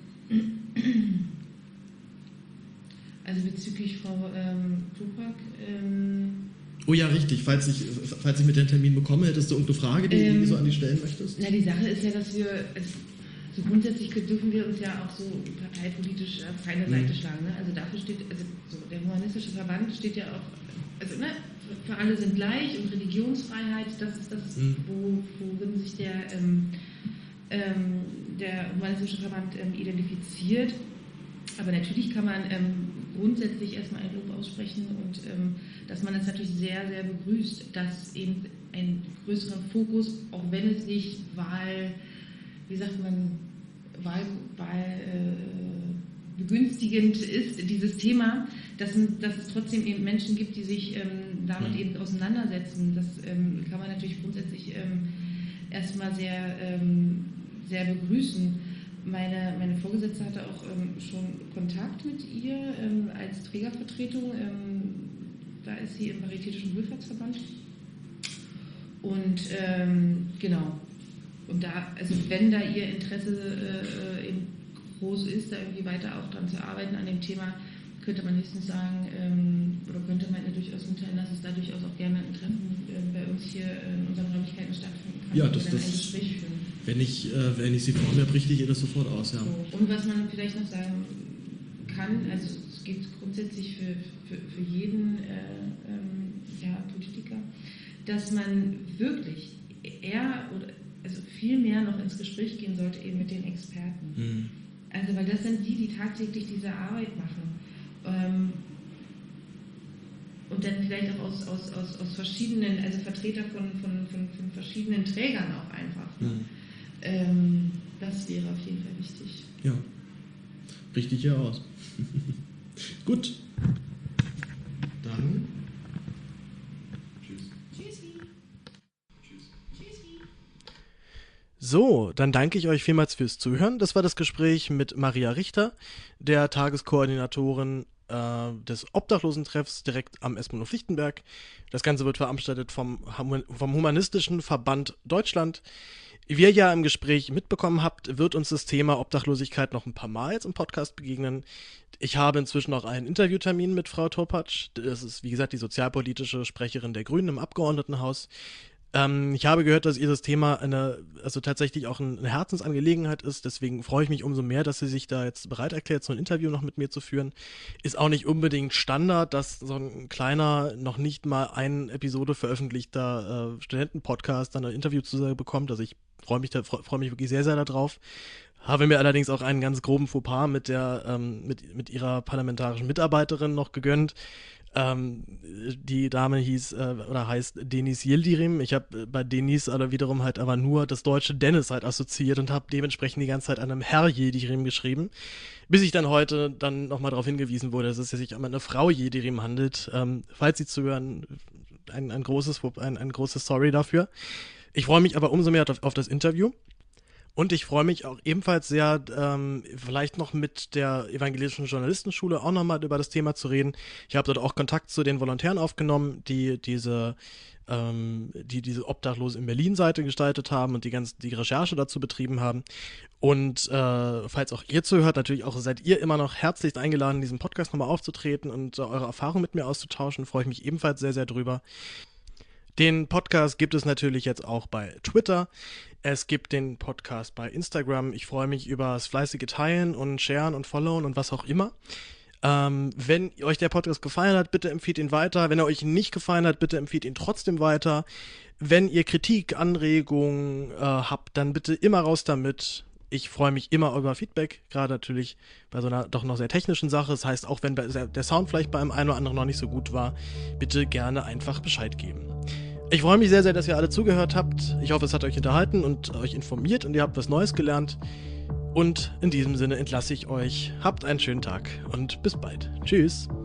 A: also bezüglich Frau ähm, Tupak. Ähm,
B: oh ja, richtig. Falls ich, falls ich mit den Termin bekomme, hättest du irgendeine Frage, die, ähm, die du so an die stellen möchtest?
A: Na, die Sache ist ja, dass wir, also, so grundsätzlich dürfen wir uns ja auch so parteipolitisch auf keine Seite mhm. schlagen. Ne? Also dafür steht, also so, der humanistische Verband steht ja auch, also ne, für, für alle sind gleich und Religionsfreiheit, das ist das, mhm. wo, worin sich der, ähm, ähm, der humanistische Verband ähm, identifiziert. Aber natürlich kann man ähm, grundsätzlich erstmal ein Lob aussprechen und ähm, dass man es natürlich sehr, sehr begrüßt, dass eben ein größerer Fokus, auch wenn es nicht Wahl, wie sagt man, Wahl, Wahl äh, begünstigend ist, dieses Thema, dass, dass es trotzdem eben Menschen gibt, die sich ähm, damit eben auseinandersetzen. Das ähm, kann man natürlich grundsätzlich ähm, erstmal sehr, ähm, sehr begrüßen. Meine, meine Vorgesetzte hatte auch ähm, schon Kontakt mit ihr ähm, als Trägervertretung. Ähm, da ist sie im Paritätischen Wohlfahrtsverband. Und ähm, genau. Und da, also wenn da ihr Interesse äh, eben groß ist, da irgendwie weiter auch dran zu arbeiten an dem Thema, könnte man höchstens sagen, ähm, oder könnte man ja durchaus mitteilen, dass es da durchaus auch gerne ein Treffen äh, bei uns hier in unseren Räumlichkeiten stattfinden kann,
C: ja,
A: wo
C: das,
A: wir dann
C: das,
A: ein Gespräch führen.
C: Wenn ich, äh, wenn ich Sie vor mir habe, richte ich ihr das sofort aus, ja.
A: So. Und was man vielleicht noch sagen kann, also es geht grundsätzlich für, für, für jeden äh, ähm, ja, Politiker, dass man wirklich eher oder also viel mehr noch ins Gespräch gehen sollte eben mit den Experten.
C: Mhm.
A: Also weil das sind die, die tagtäglich diese Arbeit machen. Ähm, und dann vielleicht auch aus, aus, aus, aus verschiedenen, also Vertreter von, von, von, von verschiedenen Trägern auch einfach.
C: Mhm.
A: Ähm, das wäre auf jeden Fall wichtig.
C: Ja, richtig hier aus. Gut. Dann. Tschüss.
A: Tschüssi. Tschüss. Tschüssi.
B: So, dann danke ich euch vielmals fürs Zuhören. Das war das Gespräch mit Maria Richter, der Tageskoordinatorin äh, des Obdachlosentreffs direkt am S-Bahnhof Lichtenberg. Das Ganze wird veranstaltet vom, vom Humanistischen Verband Deutschland. Wie ihr ja im Gespräch mitbekommen habt, wird uns das Thema Obdachlosigkeit noch ein paar Mal jetzt im Podcast begegnen. Ich habe inzwischen auch einen Interviewtermin mit Frau Topatsch. Das ist, wie gesagt, die sozialpolitische Sprecherin der Grünen im Abgeordnetenhaus. Ähm, ich habe gehört, dass ihr das Thema eine, also tatsächlich auch eine Herzensangelegenheit ist. Deswegen freue ich mich umso mehr, dass sie sich da jetzt bereit erklärt, so ein Interview noch mit mir zu führen. Ist auch nicht unbedingt Standard, dass so ein kleiner, noch nicht mal eine Episode veröffentlichter äh, Studentenpodcast dann ein Interview zu bekommt. Also ich freue mich, da, freue mich wirklich sehr, sehr darauf. Habe mir allerdings auch einen ganz groben Fauxpas mit der, ähm, mit, mit ihrer parlamentarischen Mitarbeiterin noch gegönnt. Ähm, die Dame hieß äh, oder heißt Deniz Yildirim. Ich habe bei Deniz aber wiederum halt aber nur das deutsche Dennis halt assoziiert und habe dementsprechend die ganze Zeit an einem Herr Yildirim geschrieben, bis ich dann heute dann nochmal darauf hingewiesen wurde, dass es sich um eine Frau Yildirim handelt. Ähm, falls Sie zuhören, ein, ein großes ein, ein großes Sorry dafür. Ich freue mich aber umso mehr auf, auf das Interview. Und ich freue mich auch ebenfalls sehr, ähm, vielleicht noch mit der Evangelischen Journalistenschule auch nochmal über das Thema zu reden. Ich habe dort auch Kontakt zu den Volontären aufgenommen, die diese, ähm, die diese Obdachlose in Berlin-Seite gestaltet haben und die ganz die Recherche dazu betrieben haben. Und äh, falls auch ihr zuhört, natürlich auch seid ihr immer noch herzlich eingeladen, in diesem Podcast nochmal aufzutreten und äh, eure Erfahrungen mit mir auszutauschen. Freue ich mich ebenfalls sehr, sehr drüber. Den Podcast gibt es natürlich jetzt auch bei Twitter. Es gibt den Podcast bei Instagram. Ich freue mich über das fleißige Teilen und Sharen und Followen und was auch immer. Ähm, wenn euch der Podcast gefallen hat, bitte empfiehlt ihn weiter. Wenn er euch nicht gefallen hat, bitte empfiehlt ihn trotzdem weiter. Wenn ihr Kritik, Anregungen äh, habt, dann bitte immer raus damit. Ich freue mich immer über Feedback, gerade natürlich bei so einer doch noch sehr technischen Sache. Das heißt, auch wenn der Sound vielleicht bei einem einen oder anderen noch nicht so gut war, bitte gerne einfach Bescheid geben. Ich freue mich sehr, sehr, dass ihr alle zugehört habt. Ich hoffe, es hat euch unterhalten und euch informiert und ihr habt was Neues gelernt. Und in diesem Sinne entlasse ich euch. Habt einen schönen Tag und bis bald. Tschüss.